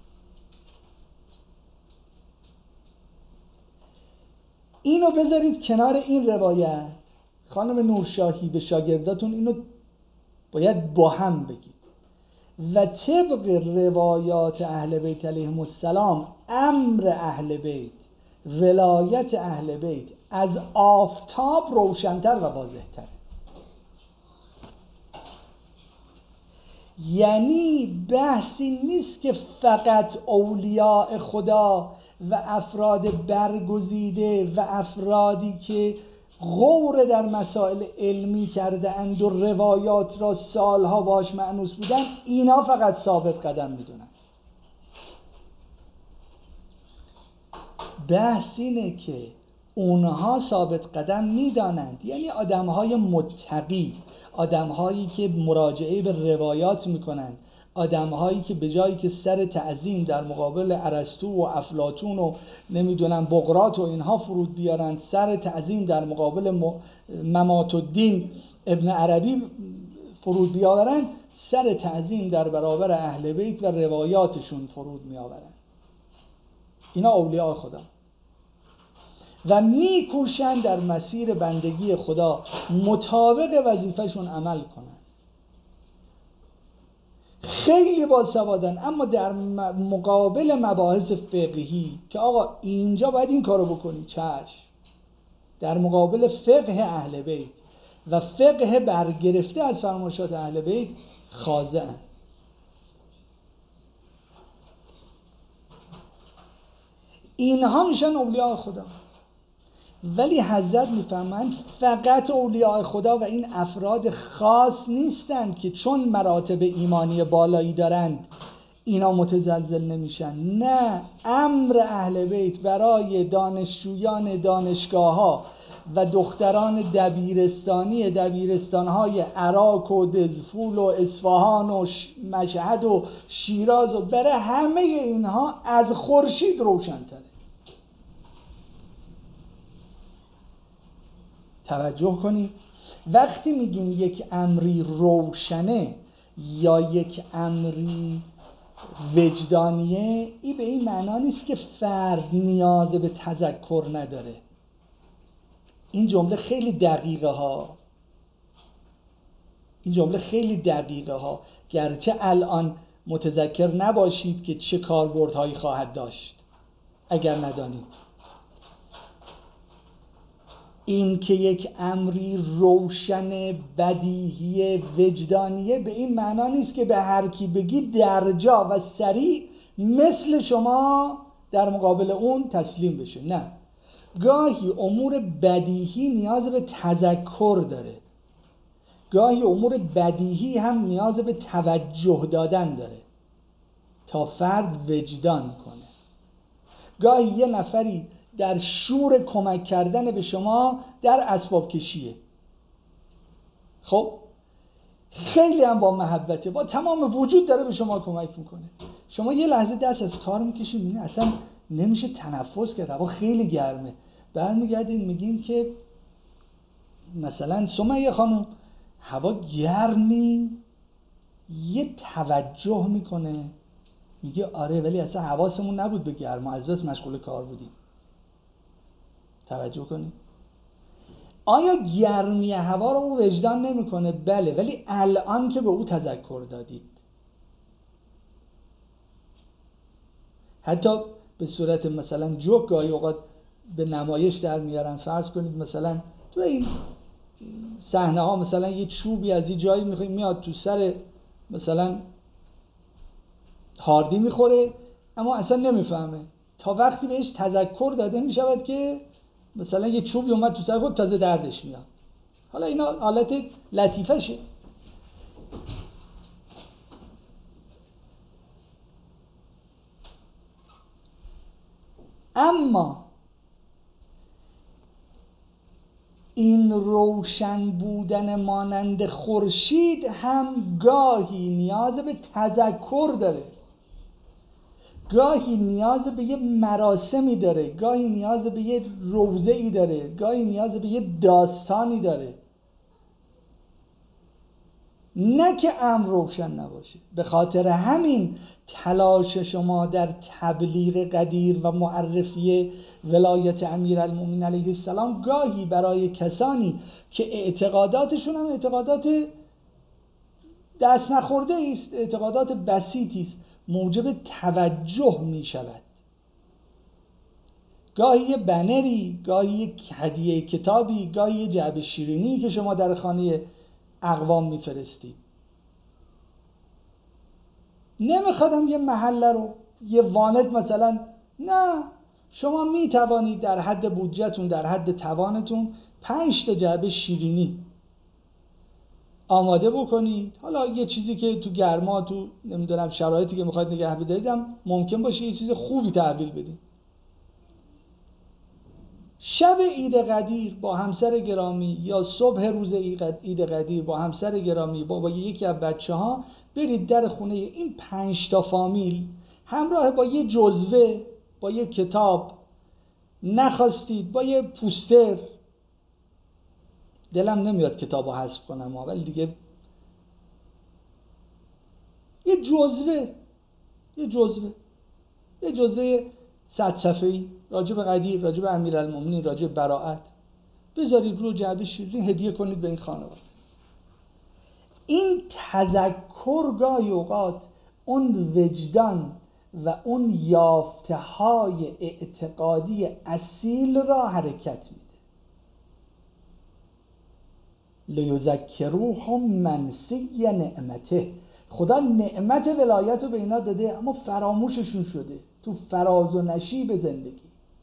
اینو بذارید کنار این روایت. خانم نورشاهی به شاگرداتون اینو باید با هم بگید و طبق روایات اهل بیت علیهم السلام امر اهل بیت، ولایت اهل بیت از آفتاب روشن‌تر و واضح‌تر. یعنی بحثی نیست که فقط اولیاء خدا و افراد برگزیده و افرادی که غور در مسائل علمی کرده اند و روایات را سالها باش مأنوس بودن، اینا فقط ثابت قدم میدونن. بحث اینه که اونها ثابت قدم میدانند، یعنی آدمهای متقی، آدمهایی که مراجعه به روایات میکنند، آدمهایی که به جایی که سر تعظیم در مقابل ارسطو و افلاطون و نمیدونم بقراط و اینها فرود بیارند، سر تعظیم در مقابل ممات الدین ابن عربی فرود بیاورند، سر تعظیم در برابر اهل بیت و روایاتشون فرود میآورند. اینا اولیاء خدا و میکوشند در مسیر بندگی خدا مطابق وظیفهشون عمل کنند. خیلی باسوادن، اما در مقابل مباحث فقهی که آقا اینجا باید این کارو بکنی، چشم، در مقابل فقه اهل بیت و فقه برگرفته از فرمایشات اهل بیت خاضعن. اینها میشن اولیاء خدا. ولی حضرت میفهمند فقط اولیاء خدا و این افراد خاص نیستند که چون مراتب ایمانی بالایی دارند اینا متزلزل نمیشن. نه، امر اهل بیت برای دانشجویان دانشگاه ها و دختران دبیرستانی دبیرستانهای عراق و دزفول و اصفهان و مشهد و شیراز و برای همه اینها از خورشید روشن‌تره. توجه کنید، وقتی میگیم یک امری روشنه یا یک امری وجدانیه، این به این معنا نیست که فرد نیاز به تذکر نداره. این جمله خیلی دقیقه ها این جمله خیلی دقیقه ها گرچه الان متذکر نباشید که چه کاربردهایی خواهد داشت اگر ندانید. این که یک امری روشن بدیهی وجدانیه به این معنا نیست که به هر کی بگی درجا و سریع مثل شما در مقابل اون تسلیم بشه. نه، گاهی امور بدیهی نیاز به تذکر داره، گاهی امور بدیهی هم نیاز به توجه دادن داره تا فرد وجدان کنه. گاهی یه نفری در شور کمک کردن به شما در اسباب کشیه، خب خیلی هم با محبته، با تمام وجود داره به شما کمک میکنه. شما یه لحظه دست از کار میکشید، میبینید اصلا نمیشه تنفس کرد، هوا خیلی گرمه. برمیگردین میگین که مثلا سمیه خانم هوا گرمی، یه توجه میکنه میگه آره ولی اصلا حواسمون نبود به گرما، از بس مشغول کار بودیم. توجه کنید، آیا گرمی هوا رو او وجدان نمیکنه؟ بله، ولی الان که به او تذکر دادید، حتی به صورت مثلا جوک گاهی اوقات به نمایش در میارن. فرض کنید مثلا تو این صحنه ها مثلا یه چوبی از یه جایی میخواد میاد تو سر مثلا هاردی میخوره اما اصلا نمیفهمه تا وقتی بهش تذکر داده میشود که مثلا یه چوبی اومد تو سر خود تازه دردش میاد. حالا اینا حالت لطیفه شه. اما این روشن بودن مانند خورشید هم گاهی نیاز به تذکر داره، گاهی نیاز به یه مراسمی داره، گاهی نیاز به یه روضه‌ای داره، گاهی نیاز به یه داستانی داره، نه که امر روشن نباشه. به خاطر همین تلاش شما در تبلیغ قدیر و معرفی ولایت امیرالمومنین علیه السلام گاهی برای کسانی که اعتقاداتشون هم اعتقادات دست نخورده است، اعتقادات بسیطی است، موجب توجه می شود. گاهی یه بنری، گاهی یک هدیه کتابی، گاهی یه جعبه شیرینی که شما در خانه اقوام میفرستید. نمیخوادم یه محله رو یه وانت مثلا، نه، شما میتوانید در حد بودجهتون، در حد توانتون پنج تا جعبه شیرینی آماده بکنید. حالا یه چیزی که تو گرما، تو نمیدونم شرایطی که میخواید نگه بدارید هم ممکن باشه یه چیز خوبی تحویل بدید. شب عید قدیر با همسر گرامی یا صبح روز عید قدیر با همسر گرامی با, با یکی از بچه ها برید در خونه این پنج تا فامیل همراه با یه جزوه، با یه کتاب، نخواستید با یه پوستر. دلم نمیاد کتاب رو حذف کنم ولی دیگه یه جزوه یه جزوه یه جزوه صد صفحه‌ای راجع به قدیر، راجع به امیرالمومنین، راجع به براءت بذارید رو جعبه شیرین هدیه کنید به این خانواده. این تذکر گاهی اوقات اون وجدان و اون یافته های اعتقادی اصیل را حرکت میده. لیذکروهم منسی نعمته. خدا نعمت ولایت رو به اینا داده اما فراموششون شده تو فراز و نشیب زندگی.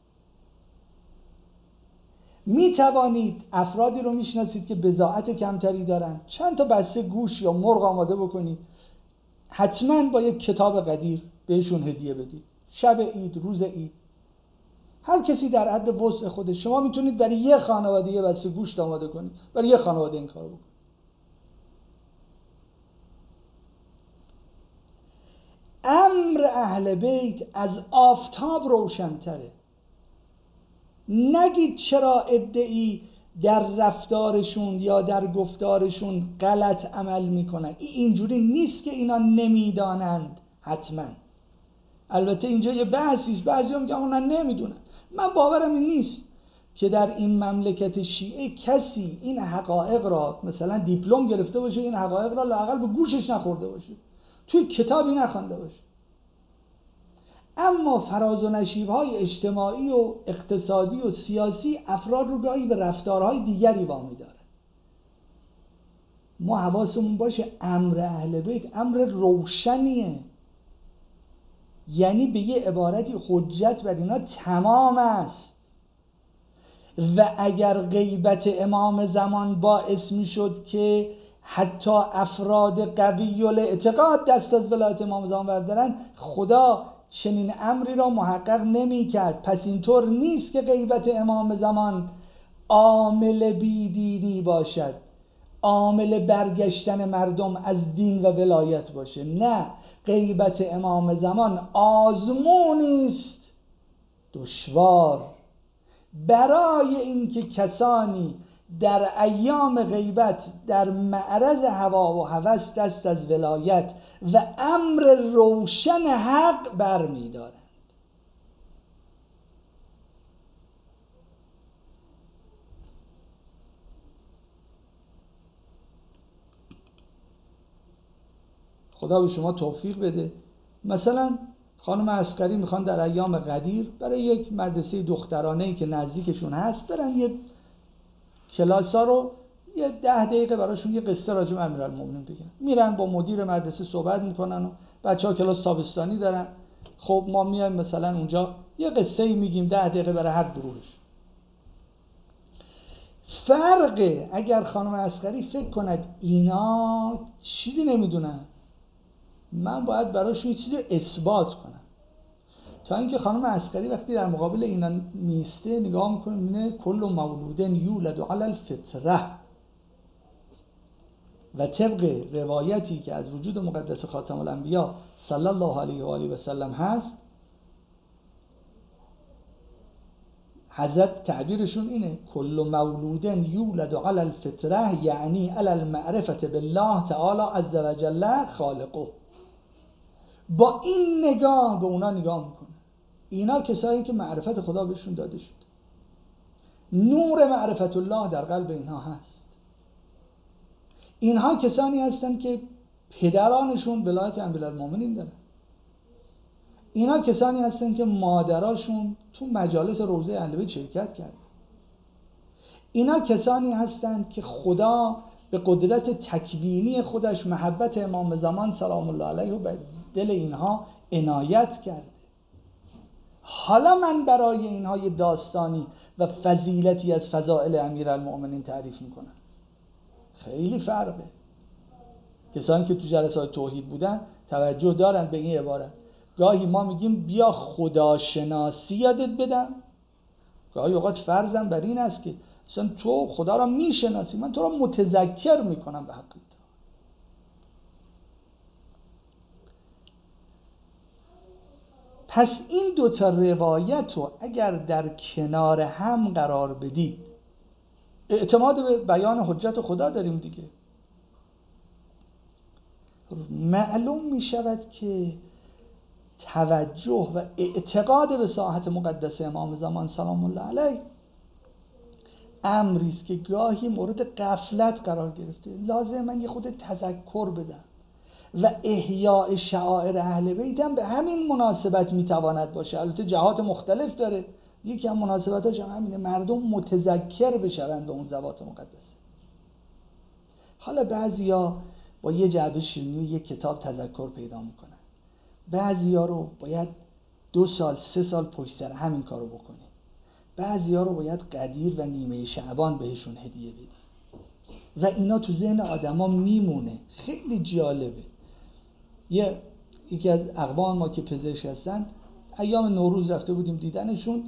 می توانید افرادی رو میشناسید که بضاعت کمتری دارن، چند تا بسته گوش یا مرغ آماده بکنید، حتما با یک کتاب قدیر بهشون هدیه بدید. شب عید، روز عید، هر کسی در حد وسع خودش. شما میتونید برای یه خانواده یه بسته گوشت آماده کنید، برای یه خانواده این کارو بکنید. امر اهل بیت از آفتاب روشن‌تره. نگید چرا ادعی در رفتارشون یا در گفتارشون غلط عمل میکنن. اینجوری نیست که اینا نمیدانند. حتما البته اینجا یه بحثیست، بعضی هم میگن اونا نمیدونن. من باورم این نیست که در این مملکت شیعه کسی این حقایق را مثلا دیپلم گرفته باشه، این حقایق را لااقل به گوشش نخورده باشه، توی کتابی نخونده باشه. اما فراز و نشیب‌های اجتماعی و اقتصادی و سیاسی افراد رو گاهی به رفتارهای دیگری وامی داره. ما حواسمون باشه امر اهل بیت امر روشنیه، یعنی به یه عبارتی حجت بر اینا تمام است. و اگر غیبت امام زمان باعث می شد که حتی افراد قوی الاعتقاد دست از ولایت امام زمان بردارن، خدا چنین امری را محقق نمی کرد. پس اینطور نیست که غیبت امام زمان عامل بیدینی باشد، عامل برگشتن مردم از دین و ولایت باشه. نه، غیبت امام زمان آزمونی است دشوار برای اینکه کسانی در ایام غیبت در معرض هوا و هوس دست از ولایت و امر روشن حق برمی‌دارند. خدا به شما توفیق بده. مثلا خانم عسکری میخوان در ایام قدیر برای یک مدرسه دخترانه‌ای که نزدیکشون هست برن یه کلاسا رو یه ده دقیقه براشون یه قصه راجع به امیرالمومنین بگن. میرن با مدیر مدرسه صحبت میکنن و بچه‌ها کلاس تابستانی دارن. خب ما میایم مثلا اونجا یه قصه‌ای میگیم ده دقیقه برای هر گروهش. فرقه اگر خانم عسکری فکر کند اینا چیزی نمیدونن، من باید براشون یه چیزی اثبات کنم. تا اینکه خانم عسکری وقتی در مقابل اینا میسته نگاه میکنه میبینه کل مولودن یولد علی الفطره و طبق روایتی که از وجود مقدس خاتم الانبیا صلی الله علیه و آله و سلم هست، حضرت تعبیرشون اینه کل مولودن یولد علی الفطره، یعنی علی المعرفة بالله تعالی عز و جل خالقه. با این نگاه به اونا نگاه میکنه. اینا کسایی که معرفت خدا بهشون داده شد، نور معرفت الله در قلب اینها هست. اینها کسانی هستند که پدرانشون ولایت امیرالمومنین دارن. اینا کسانی هستند که مادراشون تو مجالس روضه اهل بیت شرکت کرد. اینا کسانی هستند که خدا به قدرت تکوینی خودش محبت امام زمان سلام الله علیه به دل اینها عنایت کرد. حالا من برای اینها یه داستانی و فضیلتی از فضائل امیرالمومنین تعریف میکنم. خیلی فرقه. کسانی که تو جلسات توحید بودن توجه دارن به این عبارت. گاهی ما میگیم بیا خداشناسی یادت بدم، گاهی اوقات فرضم بر این است که اصلا تو خدا را میشناسی، من تو را متذکر میکنم به حق تو. پس این دوتا روایت رو اگر در کنار هم قرار بدید، اعتماد به بیان حجت خدا داریم دیگه، معلوم می شود که توجه و اعتقاد به ساحت مقدس امام زمان سلام الله علیه امری است که گاهی مورد غفلت قرار گرفته. لازم من یه خود تذکر بدم و احیاء شعائر اهل بیت هم به همین مناسبت میتواند باشه. البته جهات مختلف داره، یکی از مناسبتاش هم همینه، مردم متذکر بشوند به اون ذوات مقدسه. حالا بعضیا با یه جعبه شیرینی یک کتاب تذکر پیدا میکنن، بعضیا رو باید دو سال سه سال پشت سر همین کارو بکنه، بعضیا رو باید قدیر و نیمه شعبان بهشون هدیه بدی و اینا تو ذهن آدما میمونه. خیلی جالبه. یه یکی از اقوام ما که پزشک هستن، ایام نوروز رفته بودیم دیدنشون،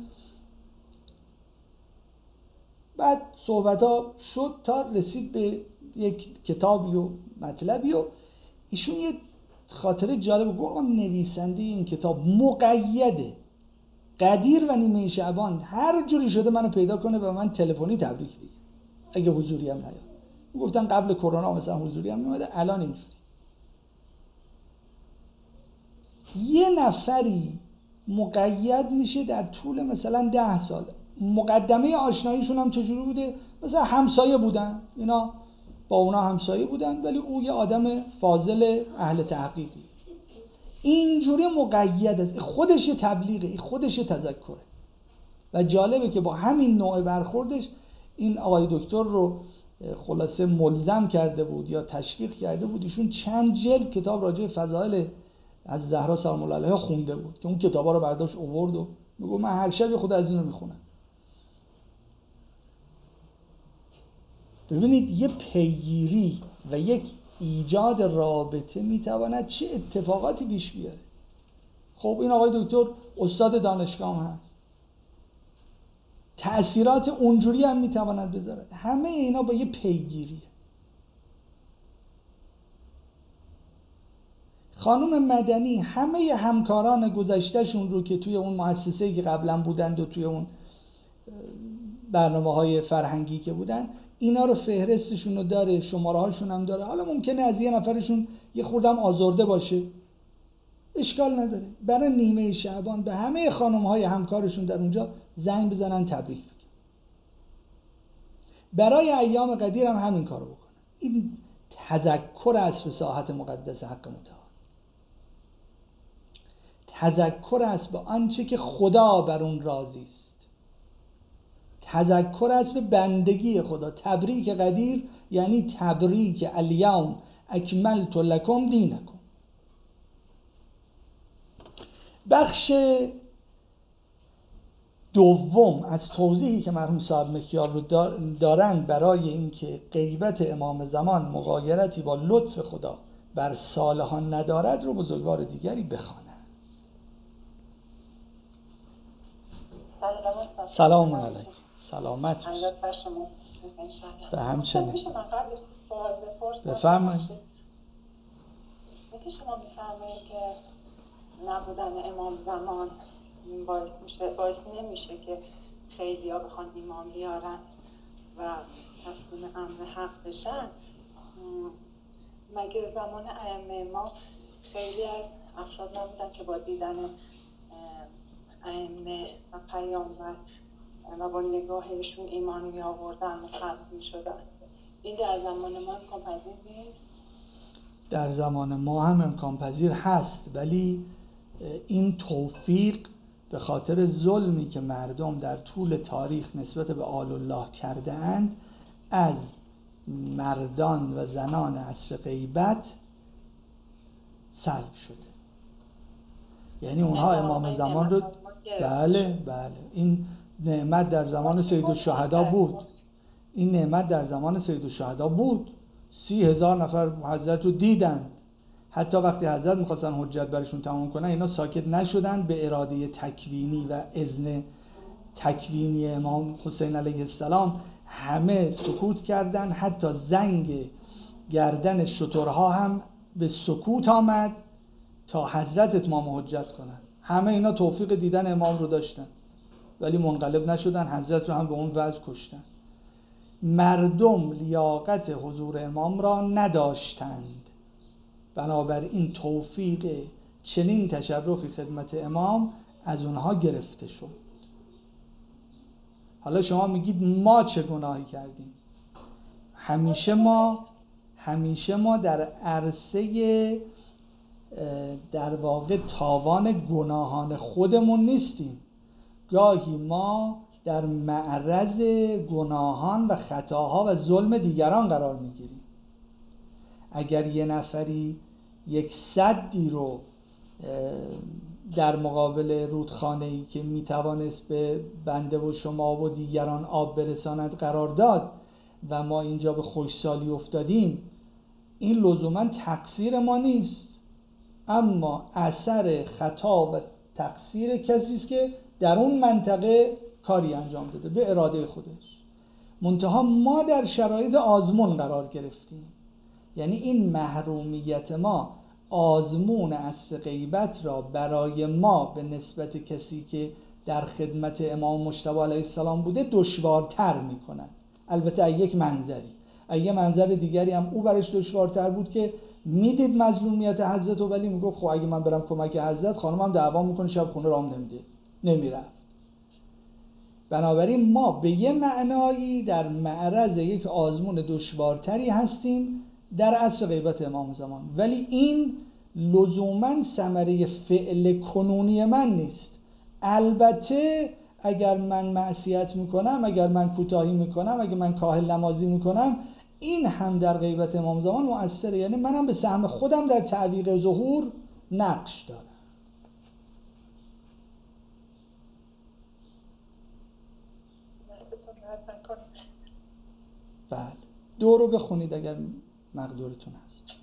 بعد صحبت‌ها شد تا رسید به یک کتابی و مطلبی و ایشون یه خاطره جالب گفت، نویسنده این کتاب مقیده قدیر و نیمه شعبان هر جوری شده منو پیدا کنه و من تلفنی تبریک بگه اگه حضوری هم نیاد. گفتن قبل کرونا مثلا حضوری هم میومده، الان اینجوری. یه نفری مقید میشه در طول مثلا ده سال. مقدمه آشناییشون هم چجوری بوده؟ مثلا همسایه بودن، اینا با اونا همسایه بودن، ولی او یه آدم فاضل اهل تحقیقی. اینجوری مقید است. خودش تبلیغه، خودش تذکره. و جالبه که با همین نوع برخوردش این آقای دکتر رو خلاصه ملزم کرده بود یا تشویق کرده بود، ایشون چند جلد کتاب راجع به فضائل از زهرا سلام الله علیها خونده بود که اون کتابا رو برداشت آورد و میگه من هر شب خود از اینو میخونم. ببینید یه پیگیری و یک ایجاد رابطه میتواند چه اتفاقاتی پیش بیاره. خب این آقای دکتر استاد دانشگاه هم هست، تأثیرات اونجوری هم میتواند بذاره. همه اینا با یه پیگیریه. خانم مدنی همه همکاران گذشتهشون رو که توی اون مؤسسه‌ای که قبلا بودند و توی اون برنامه‌های فرهنگی که بودن، اینا رو فهرستشون رو داره، شماره هاشون هم داره. حالا ممکنه از یه نفرشون یه خوردم آزرده باشه، اشکال نداره. برای نیمه شعبان به همه خانم‌های همکارشون در اونجا زنگ بزنن تبریک بگن. برای ایام قدیر هم همین کارو بکنن. این تذکر است به ساحت مقدس حق متعال. تذکر است به آنچه که خدا بر اون راضی است. تذکر است به بندگی خدا. تبریک قدیر یعنی تبریک الیوم اکملت لکم دینکم. بخش دوم از توضیحی که مرحوم صاحب مکیال رو دارند برای اینکه غیبت امام زمان مغایرتی با لطف خدا بر صالحان ندارد رو بزرگوار دیگری بخوانند. سلام علیکم. سلامت به همچنین. بفرمایید. میشه شما بفرمایید که نبودن امام زمان باعث میشه باعث نمیشه که خیلی ها بخوان ایمان بیارن و تسلیم امر حق بشن؟ مگه زمان ائمه ما خیلی از افراد نبودن که با دیدن ائمه و پیامبر و با نگاهشون ایمان می آوردن و مسلمان می شدن؟ این در زمان ما امکان پذیر نیست؟ در زمان ما هم امکان پذیر هست، ولی این توفیق به خاطر ظلمی که مردم در طول تاریخ نسبت به آل الله کرده اند از مردان و زنان عصر غیبت سلب شده. یعنی اونها امام زمان رو بله بله این نعمت در زمان سید الشهدا بود. این نعمت در زمان سید الشهدا بود. سی هزار نفر حضرت رو دیدن. حتی وقتی حضرت میخواستن حجت برشون تمام کنن اینا ساکت نشدن، به اراده تکوینی و اذن تکوینی امام حسین علیه السلام همه سکوت کردن، حتی زنگ گردن شترها هم به سکوت آمد تا حضرت اتمام حجت کنن. همه اینا توفیق دیدن امام رو داشتن ولی منقلب نشدن، حضرت رو هم به اون وجه کشتن. مردم لیاقت حضور امام را نداشتند، بنابراین توفیق چنین تشرفی خدمت امام از اونها گرفته شد. حالا شما میگید ما چه گناهی کردیم؟ همیشه ما همیشه ما در عرصه در واقع تاوان گناهان خودمون نیستیم، گاهی ما در معرض گناهان و خطاها و ظلم دیگران قرار میگیریم. اگر یه نفری یک سدی رو در مقابل رودخانه‌ای که میتوانست به بنده و شما و دیگران آب برساند قرار داد و ما اینجا به خشکسالی افتادیم، این لزوما تقصیر ما نیست، اما اثر خطا و تقصیر کسی است که در اون منطقه کاری انجام داده به اراده خودش. منتها ما در شرایط آزمون قرار گرفتیم، یعنی این محرومیت ما آزمون عصر غیبت را برای ما به نسبت کسی که در خدمت امام مجتبی علیه السلام بوده دشوارتر میکنن. البته از یک منظری، از یک منظر دیگری هم او برش دشوارتر بود که میدید مظلومیت حضرت و ولی میگفت خب اگه من برم کمک حضرت خانمم دعوا میکنه شب خونه رام نمیده، نمیرفت. بنابراین ما به یه معنایی در معرض یک آزمون دشوارتری هستیم در عصر غیبت امام زمان، ولی این لزوما ثمره فعل کنونی من نیست. البته اگر من معصیت میکنم، اگر من کوتاهی میکنم، اگر من کاهل نمازی میکنم، این هم در غیبت امام زمان مؤثره، یعنی منم به سهم خودم در تعویق ظهور نقش دارم. بله، دو رو بخونید اگر مقدورتون هست.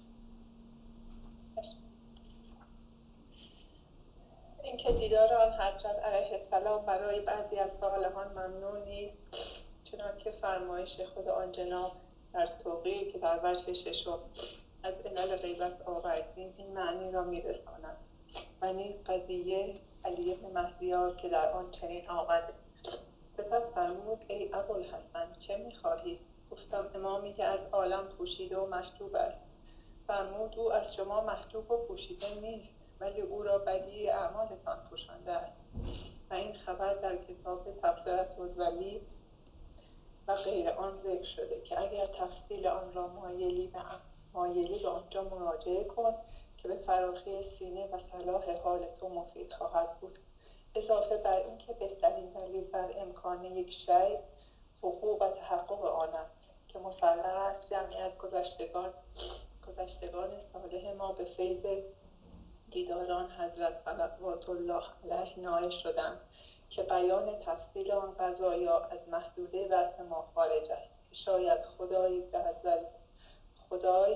اینکه دیدار آن حضرت علیه السلام برای بعضی از صالحان ممنوع نیست، چنانکه فرمایش خود آن جناب در توقیعی که در وجه ششم از علل غیبت آوردیم این معنی را می‌رساند. و نیز قضیه علی بن مهدیار که در آن چنین آمده. سپس فرمود ای ابوالحسن چه می‌خواهی؟ گفتم امامی که از عالم پوشیده و محجوب است. فرمود او از شما محجوب و پوشیده نیست، ولی او را بدیع اعمالتان پوشانده است. و این خبر در کتاب تفسیرات الولی و غیر آن ذکر شده که اگر تفصیل آن را مایلی به مایلی به آنجا مراجعه کن که به فراخی سینه و صلاح حال تو مفید خواهد بود. اضافه بر این که بهترین دلیل بر امکان یک شی حقوق و تحقق آن است که مسلم است جمعی از گذشتگان گذشتگان صالح ما به فیض دیداران حضرت صلوات الله علیه نائل شدند که بیان تفصیل آن قضایا از محدوده وقت ما خارج است که شاید خدای خدای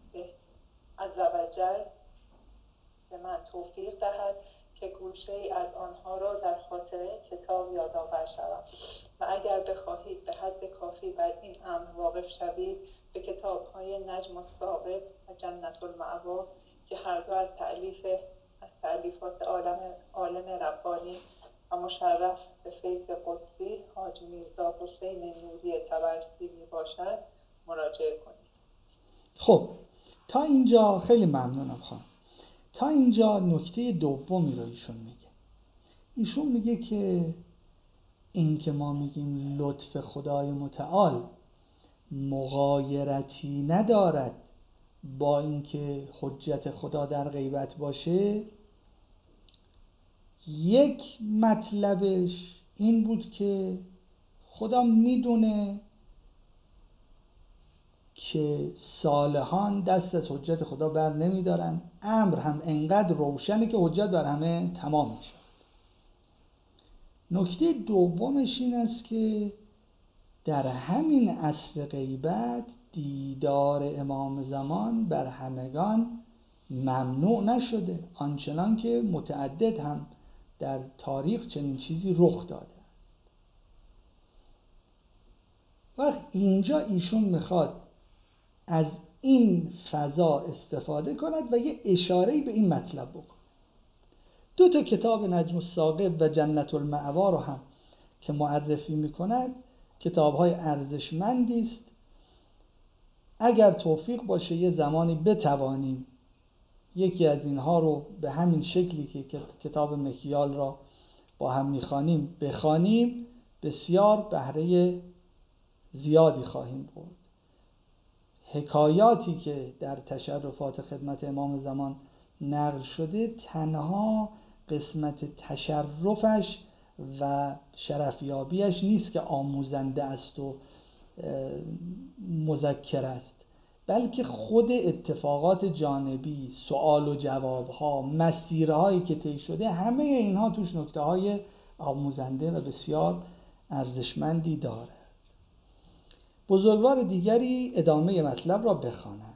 عزوجل به من توفیق دهد که گوشه ای از آنها را در خاطره کتاب یادآور شوم. و اگر بخواهید به حد کافی بر این امر واقف شوید به کتاب‌های نجم الثاقب و جنت المأوا که هر دو از تألیف از تألیفات عالم عالم ربانی و مشرف به فیض قدسی حاج میرزا حسین نوری طبرسی می باشد مراجعه کنید. خب تا اینجا خیلی ممنونم خانم. تا اینجا نکته دومی رو ایشون میگه. ایشون میگه که این که ما میگیم لطف خدای متعال مغایرتی ندارد با اینکه حجت خدا در غیبت باشه، یک مطلبش این بود که خدا میدونه که صالحان دست از حجت خدا بر نمیدارن، امر هم انقدر روشنه که حجت بر همه تمام میشه. نکته دومش این است که در همین عصر غیبت دیدار امام زمان بر همگان ممنوع نشده، آنچنان که متعدد هم در تاریخ چنین چیزی رخ داده است. وقت اینجا ایشون میخواد از این فضا استفاده کند و یه اشاره‌ای به این مطلب بکنه. دو تا کتاب نجم الثاقب و جنت المأوا رو هم که معرفی میکند کتاب‌های ارزشمندی است. اگر توفیق باشه یه زمانی بتوانیم یکی از اینها رو به همین شکلی که کتاب مکیال را با هم میخوانیم بخوانیم، بسیار بهره زیادی خواهیم برد. حکایاتی که در تشرفات خدمت امام زمان نقل شده تنها قسمت تشرفش و شرفیابیش نیست که آموزنده است و مذکر است، بلکه خود اتفاقات جانبی، سوال و جوابها، مسیرهایی که طی شده، همه اینها توش نکته‌های آموزنده و بسیار ارزشمندی دارد. بزرگوار دیگری ادامه مطلب را بخواند.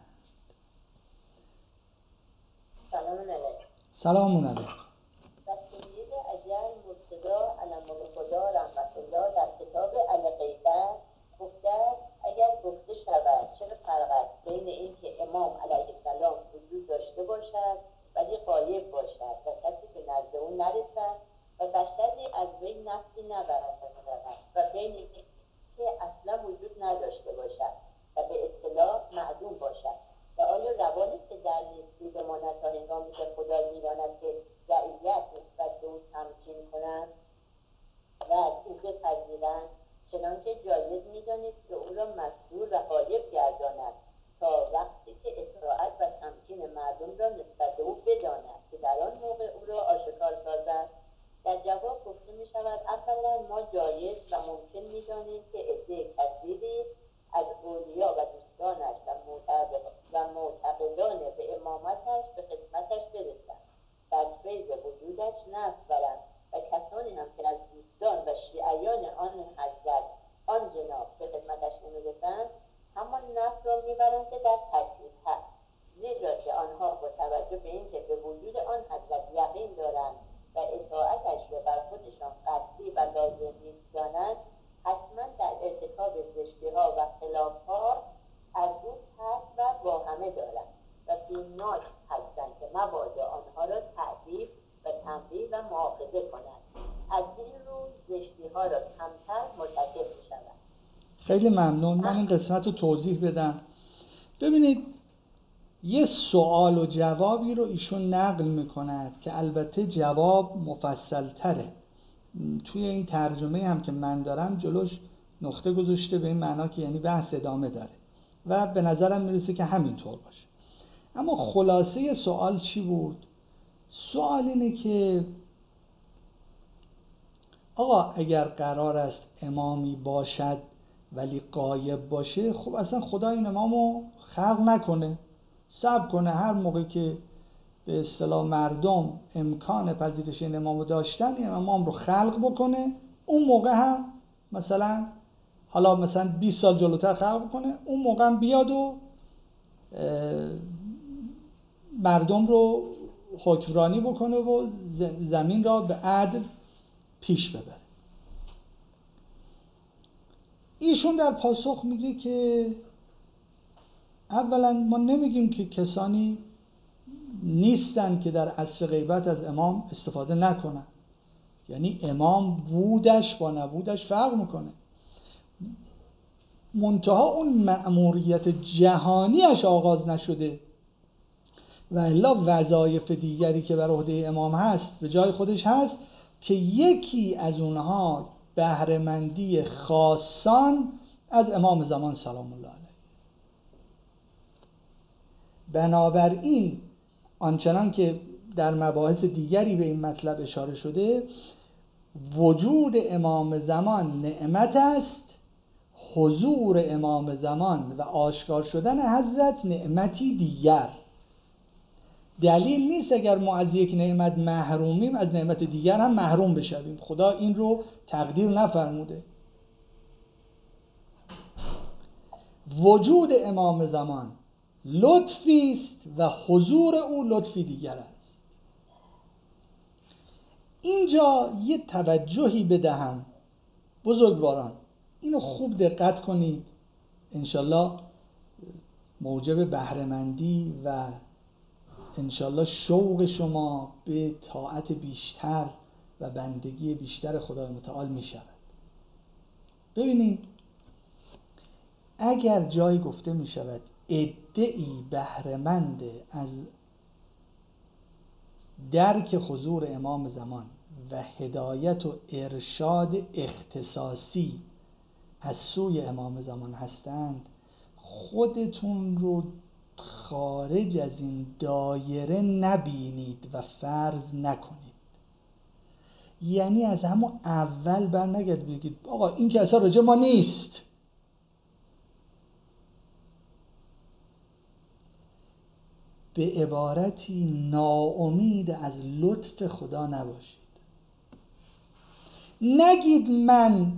سلام علیکم. سلام علیکم. در سید اجل مرتضی علم الخدا رحمت الله در کتاب الغیبت گفته اگر گفته شود چرا فرق است بین این که امام علیه السلام وجود داشته باشد ولی غایب باشد و کسی به نزد او نرسد و بشری از وی نفسی نبرد و بین این که اصلا وجود نداشته باشد و به اصطلاح معدوم باشد و آیا روانی که در نیستی بماند تا هنگامی که خدا می‌داند که رعیت نسبت به او تمکین کنند و از او بپذیرند، چنانکه جایز می‌دانید که او را مسئول و غایب گرداند تا وقتی که اطاعت و تمکین مردم را نسبت به او بداند که در آن موقع او را آشکار سازد. در جواب گفته می شود اولا ما جایز و ممکن می دانیم که عده کثیری از اولیا و دوستانش و معتقدان به امامتش به خدمتش برسند و از فیض وجودش نفس برند و کسانی هم که از دوستان و شیعیان آن حضرت آن جناب به خدمتش نمی رسند همان نفس را می برند که در تکلیف هست، زیرا که آنها با توجه به اینکه به وجود آن حضرت یقین دارند و اطاعتش را بر خودشان قطعی و لازم می‌دانند، حتما در ارتکاب زشتی‌ها و خلاف‌ها از او ترس و واهمه دارند و بی‌ناک هستند که مبادا آنها را تعریف و تنبیه و مؤاخذه کنند. از این رو زشتی‌ها را کمتر مرتکب می‌شوند. خیلی ممنون. من این قسمت رو توضیح بدم. ببینید یه سوال و جوابی رو ایشون نقل میکند که البته جواب مفصل تره. توی این ترجمه هم که من دارم جلوش نقطه گذاشته به این معنا که یعنی بحث ادامه داره و به نظرم میرسه که همینطور باشه. اما خلاصه سوال چی بود؟ سوال اینه که آقا اگر قرار است امامی باشد ولی غایب باشه، خب اصلا خدا این امامو خلق نکنه، صبر کنه هر موقع که به اصطلاح مردم امکان پذیرش این امامو داشتن این امام رو خلق بکنه، اون موقع هم مثلا حالا مثلا بیست سال جلوتر خلق بکنه، اون موقع هم بیاد و مردم رو حکمرانی بکنه و زمین را به عدل پیش ببره. ایشون در پاسخ میگه که اولا ما نمیگیم که کسانی نیستن که در عصر غیبت از امام استفاده نکنن، یعنی امام بودش با نبودش فرق میکنه، منتها اون مأموریت جهانیش آغاز نشده و الا وظایف دیگری که بر عهده امام هست به جای خودش هست که یکی از اونها بهره‌مندی خاصان از امام زمان سلام الله علیه. بنابراین آنچنان که در مباحث دیگری به این مطلب اشاره شده، وجود امام زمان نعمت است، حضور امام زمان و آشکار شدن حضرت نعمتی دیگر. دلیل نیست اگر ما از یک نعمت محرومیم از نعمت دیگر هم محروم بشویم. خدا این رو تقدیر نفرموده. وجود امام زمان لطفی است و حضور او لطفی دیگر است. اینجا یه توجهی بدهم بزرگواران، اینو خوب دقت کنید، انشالله موجب بهره‌مندی و انشالله شوق شما به طاعت بیشتر و بندگی بیشتر خدای متعال می شود. ببینید اگر جایی گفته می شود عده‌ای بهره‌مند از درک حضور امام زمان و هدایت و ارشاد اختصاصی از سوی امام زمان هستند، خودتون رو خارج از این دایره نبینید و فرض نکنید. یعنی از همون اول بر نگرد بگید آقا این که اصلا راجع ما نیست. به عبارتی ناامید از لطف خدا نباشید. نگید من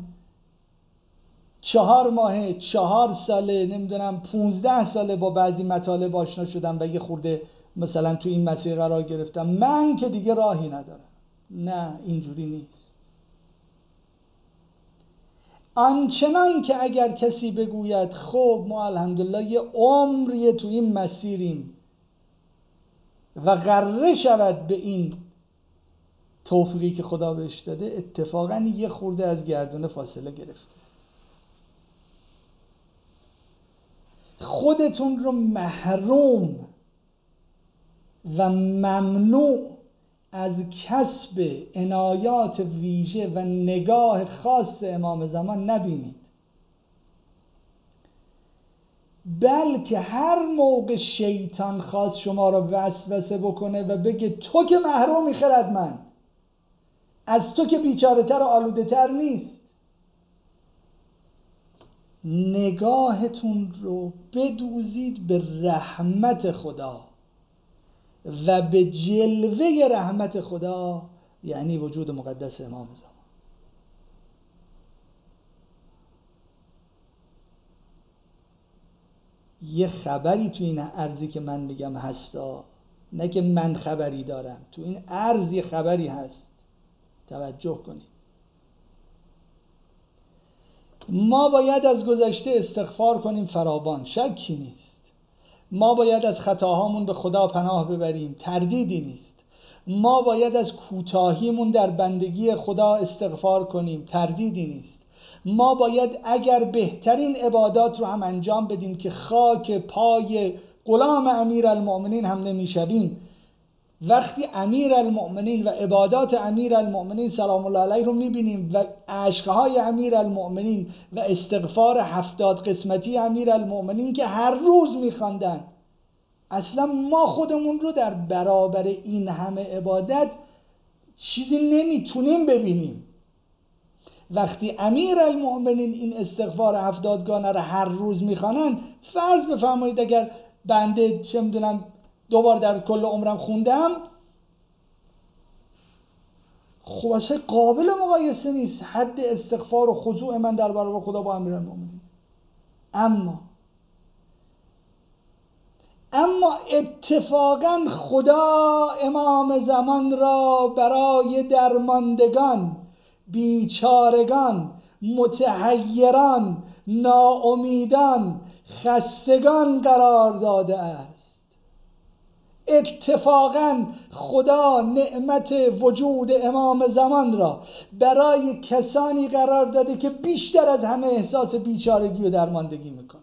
چهار ماهه، چهار ساله، نمیدونم پونزده ساله با بعضی مطالب آشنا شدم و یه خورده مثلا تو این مسیر قرار گرفتم، من که دیگه راهی ندارم. نه، اینجوری نیست. آنچنان که اگر کسی بگوید خب ما الحمدلله یه عمری تو این مسیریم و غره شود به این توفیقی که خدا بهش داده، اتفاقا یه خورده از گردونه فاصله گرفته. خودتون رو محروم و ممنوع از کسب عنایات ویژه و نگاه خاص امام زمان نبینید، بلکه هر موقع شیطان خواست شما را وسوسه بکنه و بگه تو که محرومی خردمند، از تو که بیچاره تر و آلوده تر نیست، نگاهتون رو بدوزید به رحمت خدا و به جلوه رحمت خدا، یعنی وجود مقدس امام زمان. یه خبری تو این عرضی که من میگم هستا، نه که من خبری دارم، تو این عرض یه خبری هست، توجه کنید. ما باید از گذشته استغفار کنیم فراوان، شکی نیست. ما باید از خطاهامون به خدا پناه ببریم، تردیدی نیست. ما باید از کوتاهیمون در بندگی خدا استغفار کنیم، تردیدی نیست. ما باید اگر بهترین عبادات رو هم انجام بدیم که خاک پای غلام امیرالمؤمنین هم نمیشویم، وقتی امیرالمؤمنین و عبادات امیرالمؤمنین سلام الله علیه رو میبینیم و عشقهای امیرالمؤمنین و استغفار هفتاد قسمتی امیرالمؤمنین که هر روز میخواندن، اصلا ما خودمون رو در برابر این همه عبادت چیزی نمیتونیم ببینیم. وقتی امیرالمؤمنین این استغفار هفتادگانه رو هر روز میخوانن، فرض بفرمایید اگر بنده چه میدونم دوبار در کل عمرم خوندم، خب اصلا قابل مقایسه نیست حد استغفار و خضوع من در برابر خدا با امیرالمؤمنین. اما اما اتفاقا خدا امام زمان را برای درماندگان، بیچارگان، متحیران، ناامیدان، خستگان قرار داده است. اتفاقا خدا نعمت وجود امام زمان را برای کسانی قرار داده که بیشتر از همه احساس بیچارگی و درماندگی میکنن.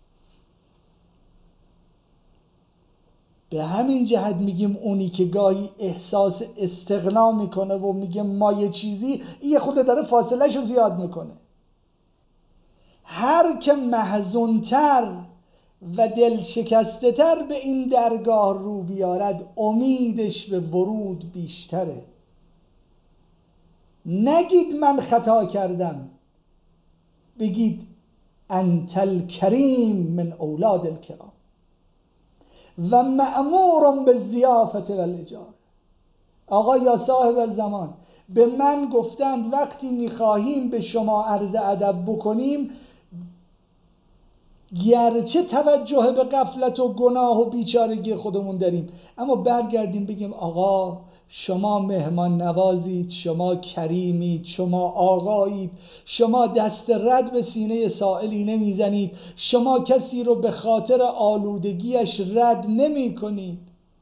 به همین جهت میگیم اونی که گاهی احساس استغنا میکنه و میگه ما یه چیزی، یه خود داره فاصله شو زیاد میکنه. هر که محزونتر و دل شکسته تر به این درگاه رو بیارد، امیدش به ورود بیشتره. نگید من خطا کردم، بگید انت الکریم من اولاد الکرام و مأمور بالضیافة والاجار. آقا یا صاحب زمان، به من گفتند وقتی میخواهیم به شما عرض ادب بکنیم، گرچه توجه به غفلت و گناه و بیچارگی خودمون داریم، اما برگردیم بگیم آقا شما مهمان نوازید، شما کریمید، شما آقایید، شما دست رد به سینه سائلی نمیزنید، شما کسی رو به خاطر آلودگیش رد نمی کنید.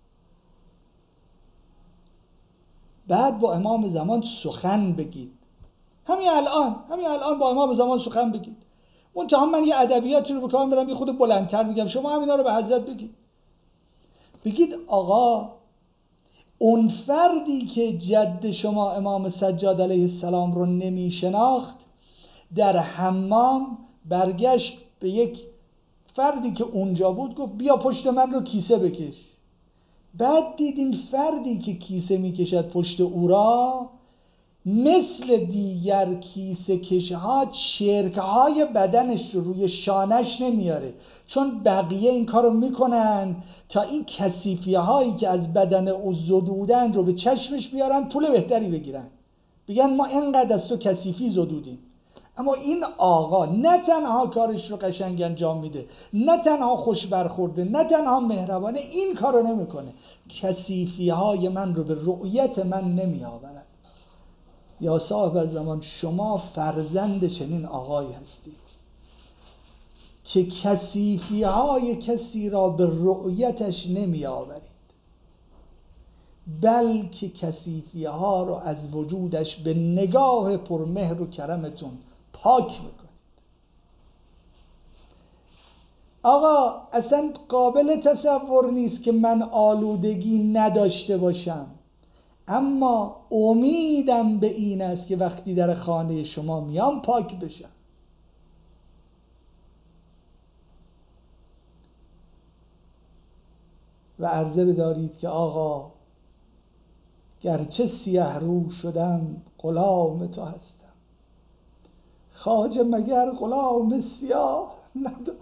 بعد با امام زمان سخن بگید. همین الان همین الان با امام زمان سخن بگید. منتها من یه ادبیاتی رو به کار میبرم، یه خود بلندتر میگم، شما همینا رو به حضرت بگید. بگید آقا، اون فردی که جد شما امام سجاد علیه السلام رو نمی شناخت، در حمام برگشت به یک فردی که اونجا بود گفت بیا پشت من رو کیسه بکش. بعد دید این فردی که کیسه میکشد پشت او را مثل دیگر کیسه کشها چرکهای بدنش رو روی شانش نمیاره، چون بقیه این کارو میکنن تا این کثیفیه هایی که از بدن او زدودن رو به چشمش بیارن، پول بهتری بگیرن، بگن ما اینقدر از تو کثیفی زدودیم. اما این آقا نه تنها کارش رو قشنگ انجام میده، نه تنها خوش برخورده، نه تنها مهربانه، این کارو نمیکنه، کثیفی های من رو به رؤیت من نمیآورد. یا صاحب زمان، شما فرزند چنین آقایی هستید که کثیفی های کسی را به رؤیتش نمی آورید، بلکه کثیفی ها را از وجودش به نگاه پرمهر و کرمتون پاک میکنید. آقا اصلا قابل تصور نیست که من آلودگی نداشته باشم، اما امیدم به این است که وقتی در خانه شما میام پاک بشم. و عرضه بدارید که آقا، گرچه سیه رو شدم غلام تو هستم، خواجه مگر غلام سیاه ندارم.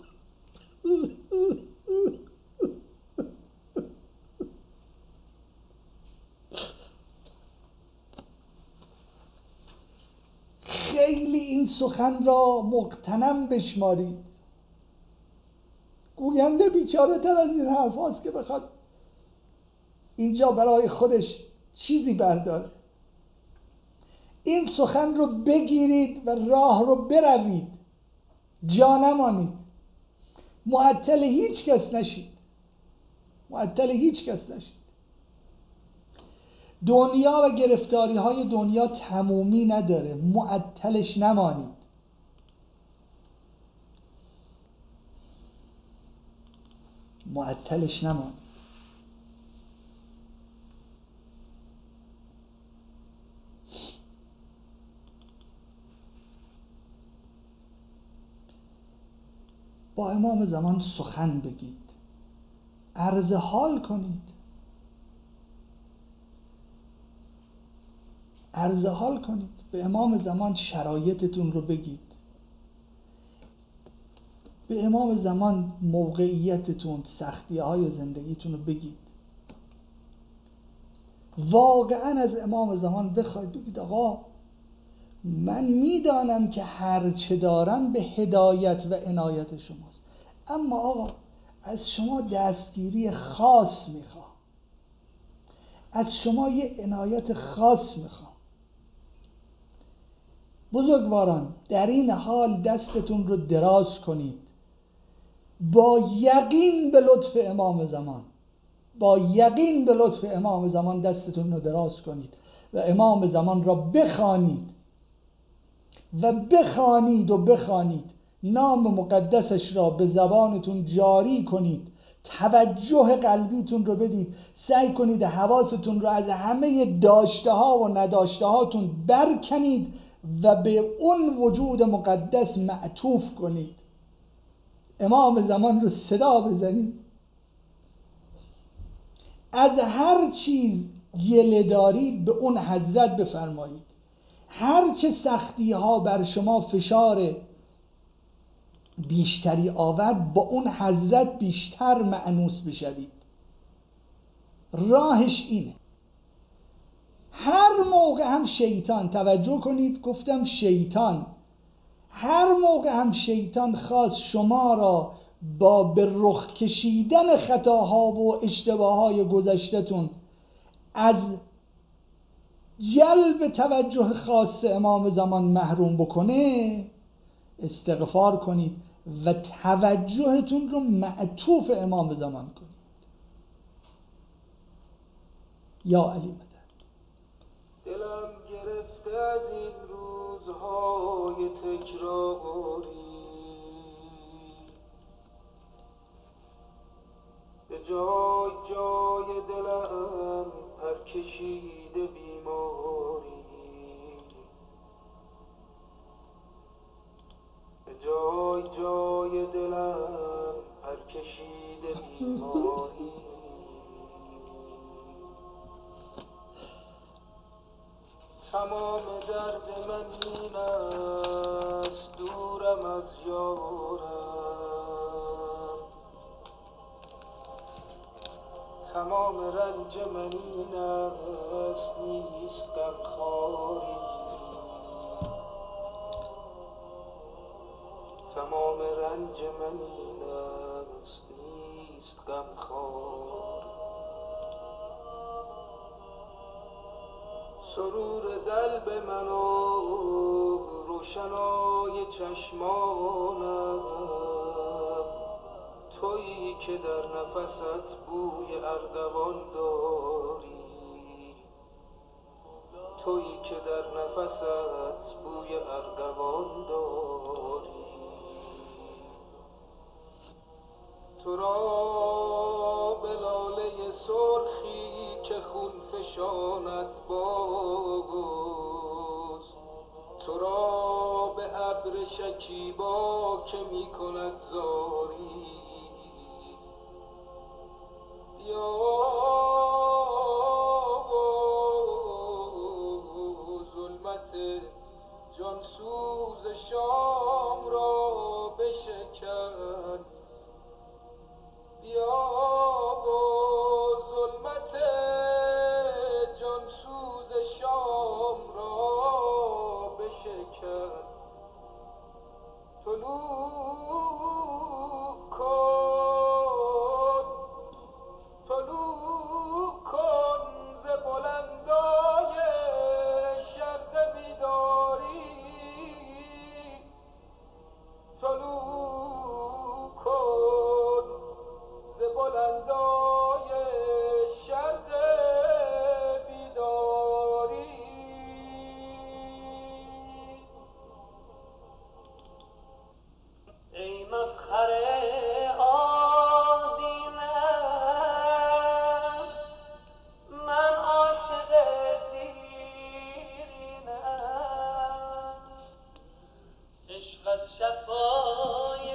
خیلی این سخن را مغتنم بشمارید. گوینده بیچاره تر از این حرف هاست که بخواد اینجا برای خودش چیزی برداره. این سخن رو بگیرید و راه رو بروید، جا نمانید، معطل هیچ کس نشید، معطل هیچ کس نشید. دنیا و گرفتاری های دنیا تمومی نداره، معطلش نمانید. معطلش نمانید. با امام زمان سخن بگید، عرض حال کنید، عرض حال کنید. به امام زمان شرایطتون رو بگید، به امام زمان موقعیتتون، سختی های زندگیتون رو بگید. واقعا از امام زمان بخواید، بگید آقا من میدانم که هر چه دارم به هدایت و عنایت شماست، اما آقا از شما دستگیری خاص میخوام، از شما یه عنایت خاص میخوام. بزرگواران، در این حال دستتون رو دراز کنید، با یقین به لطف امام زمان، با یقین به لطف امام زمان دستتون رو دراز کنید و امام زمان را بخوانید و بخوانید و بخوانید، نام مقدسش را به زبانتون جاری کنید، توجه قلبیتون رو بدید، سعی کنید حواستون رو از همه داشته ها و نداشته هاتون برکنید و به اون وجود مقدس معطوف کنید. امام زمان رو صدا بزنید، از هر چیز گله دارید به اون حضرت بفرمایید. هر چه سختی ها بر شما فشار بیشتری آورد، با اون حضرت بیشتر مأنوس بشوید. راهش اینه. هر موقع هم شیطان، توجه کنید گفتم شیطان، هر موقع هم شیطان خواست شما را با به رخ کشیدن خطاها و اشتباههای گذشته‌تون از جلب توجه خاص امام زمان محروم بکنه استغفار کنید و توجهتون رو معطوف امام زمان کنید. یا علی مدد. دلم گرفته از این روزهای تکراری، به جای جای دلم پر کشیده بیماری، به جای جای دلم پر کشیده بیماری. تمام درد من این است دورم از یارم، تمام رنج من این است نیست غمخواری، تمام رنج من این است نیست غمخواری. سرور قلب من و روشنای چشمانم تویی که در نفست بوی ارغوان داری، تویی که در نفست بوی ارغوان داری. تو را به لاله سرخی که خون فشاند باز، تو را به ابر شکیبا که می کند زاری. بیا ظلمت جانسوز شام را بشکن، بیا ظلمت جانسوز شام را بشکن. طلوع کن طلوع کن ز بلندای شرق بیداری، طلوع کن ز بلندای شرق بیداری. ای مفخر آدینم من عاشق دیرینم، عشقت شفای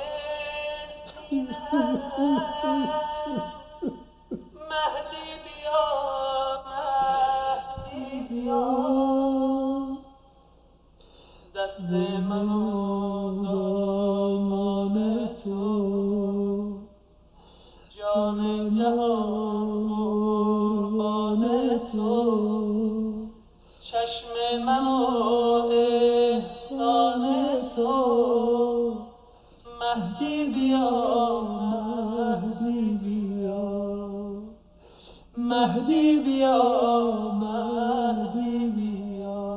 سینم. مهدی بیا مهدی بیا دست من و دامان تو، جان جهان قربان تو، چشم من و احسان تو. مهدی بیا مهدی بیا مهدی بیا مهدی بیا.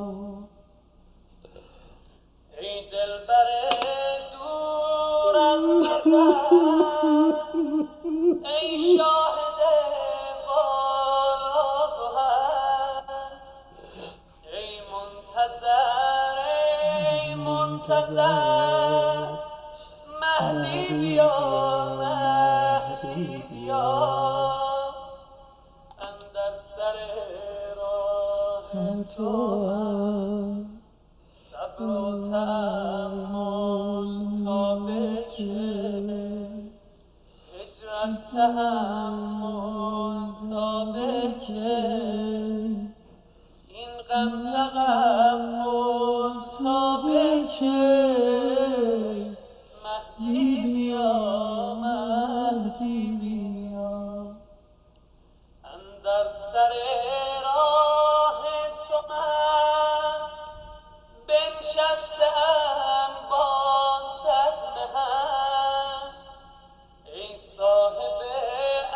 ای دلبر دور از وطن، ای شاهد بالا گهر، ای منتظر ای منتظر مهدی بیا مهدی بیا. اندر سر راه تو صبر و تأمل تا به چه، هجرت تحمل تا به چه، این غم تحمل تا به چه. مهدی بیا مهدی بیا. اندر سر راه تو من بنشستم با صد مهن، ای صاحب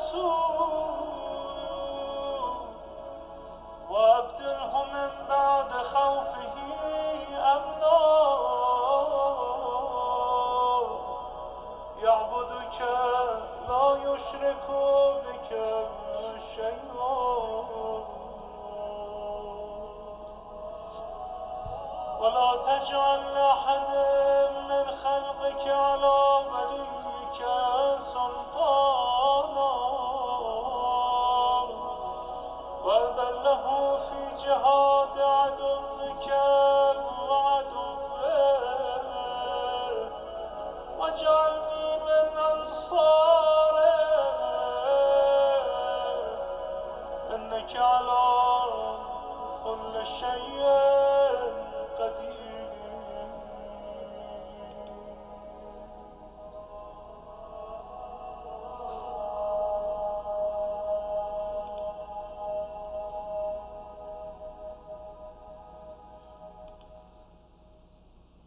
الرسول وأبدله من بعد خوفه أمنا يعبدك لا يشرك بك شيئا ولا تجعل لأحد من خلقك على وليك سلطانا وأذن له في جهاد عدوك وعدوه واجعلني من أنصاره إنك على كل شيء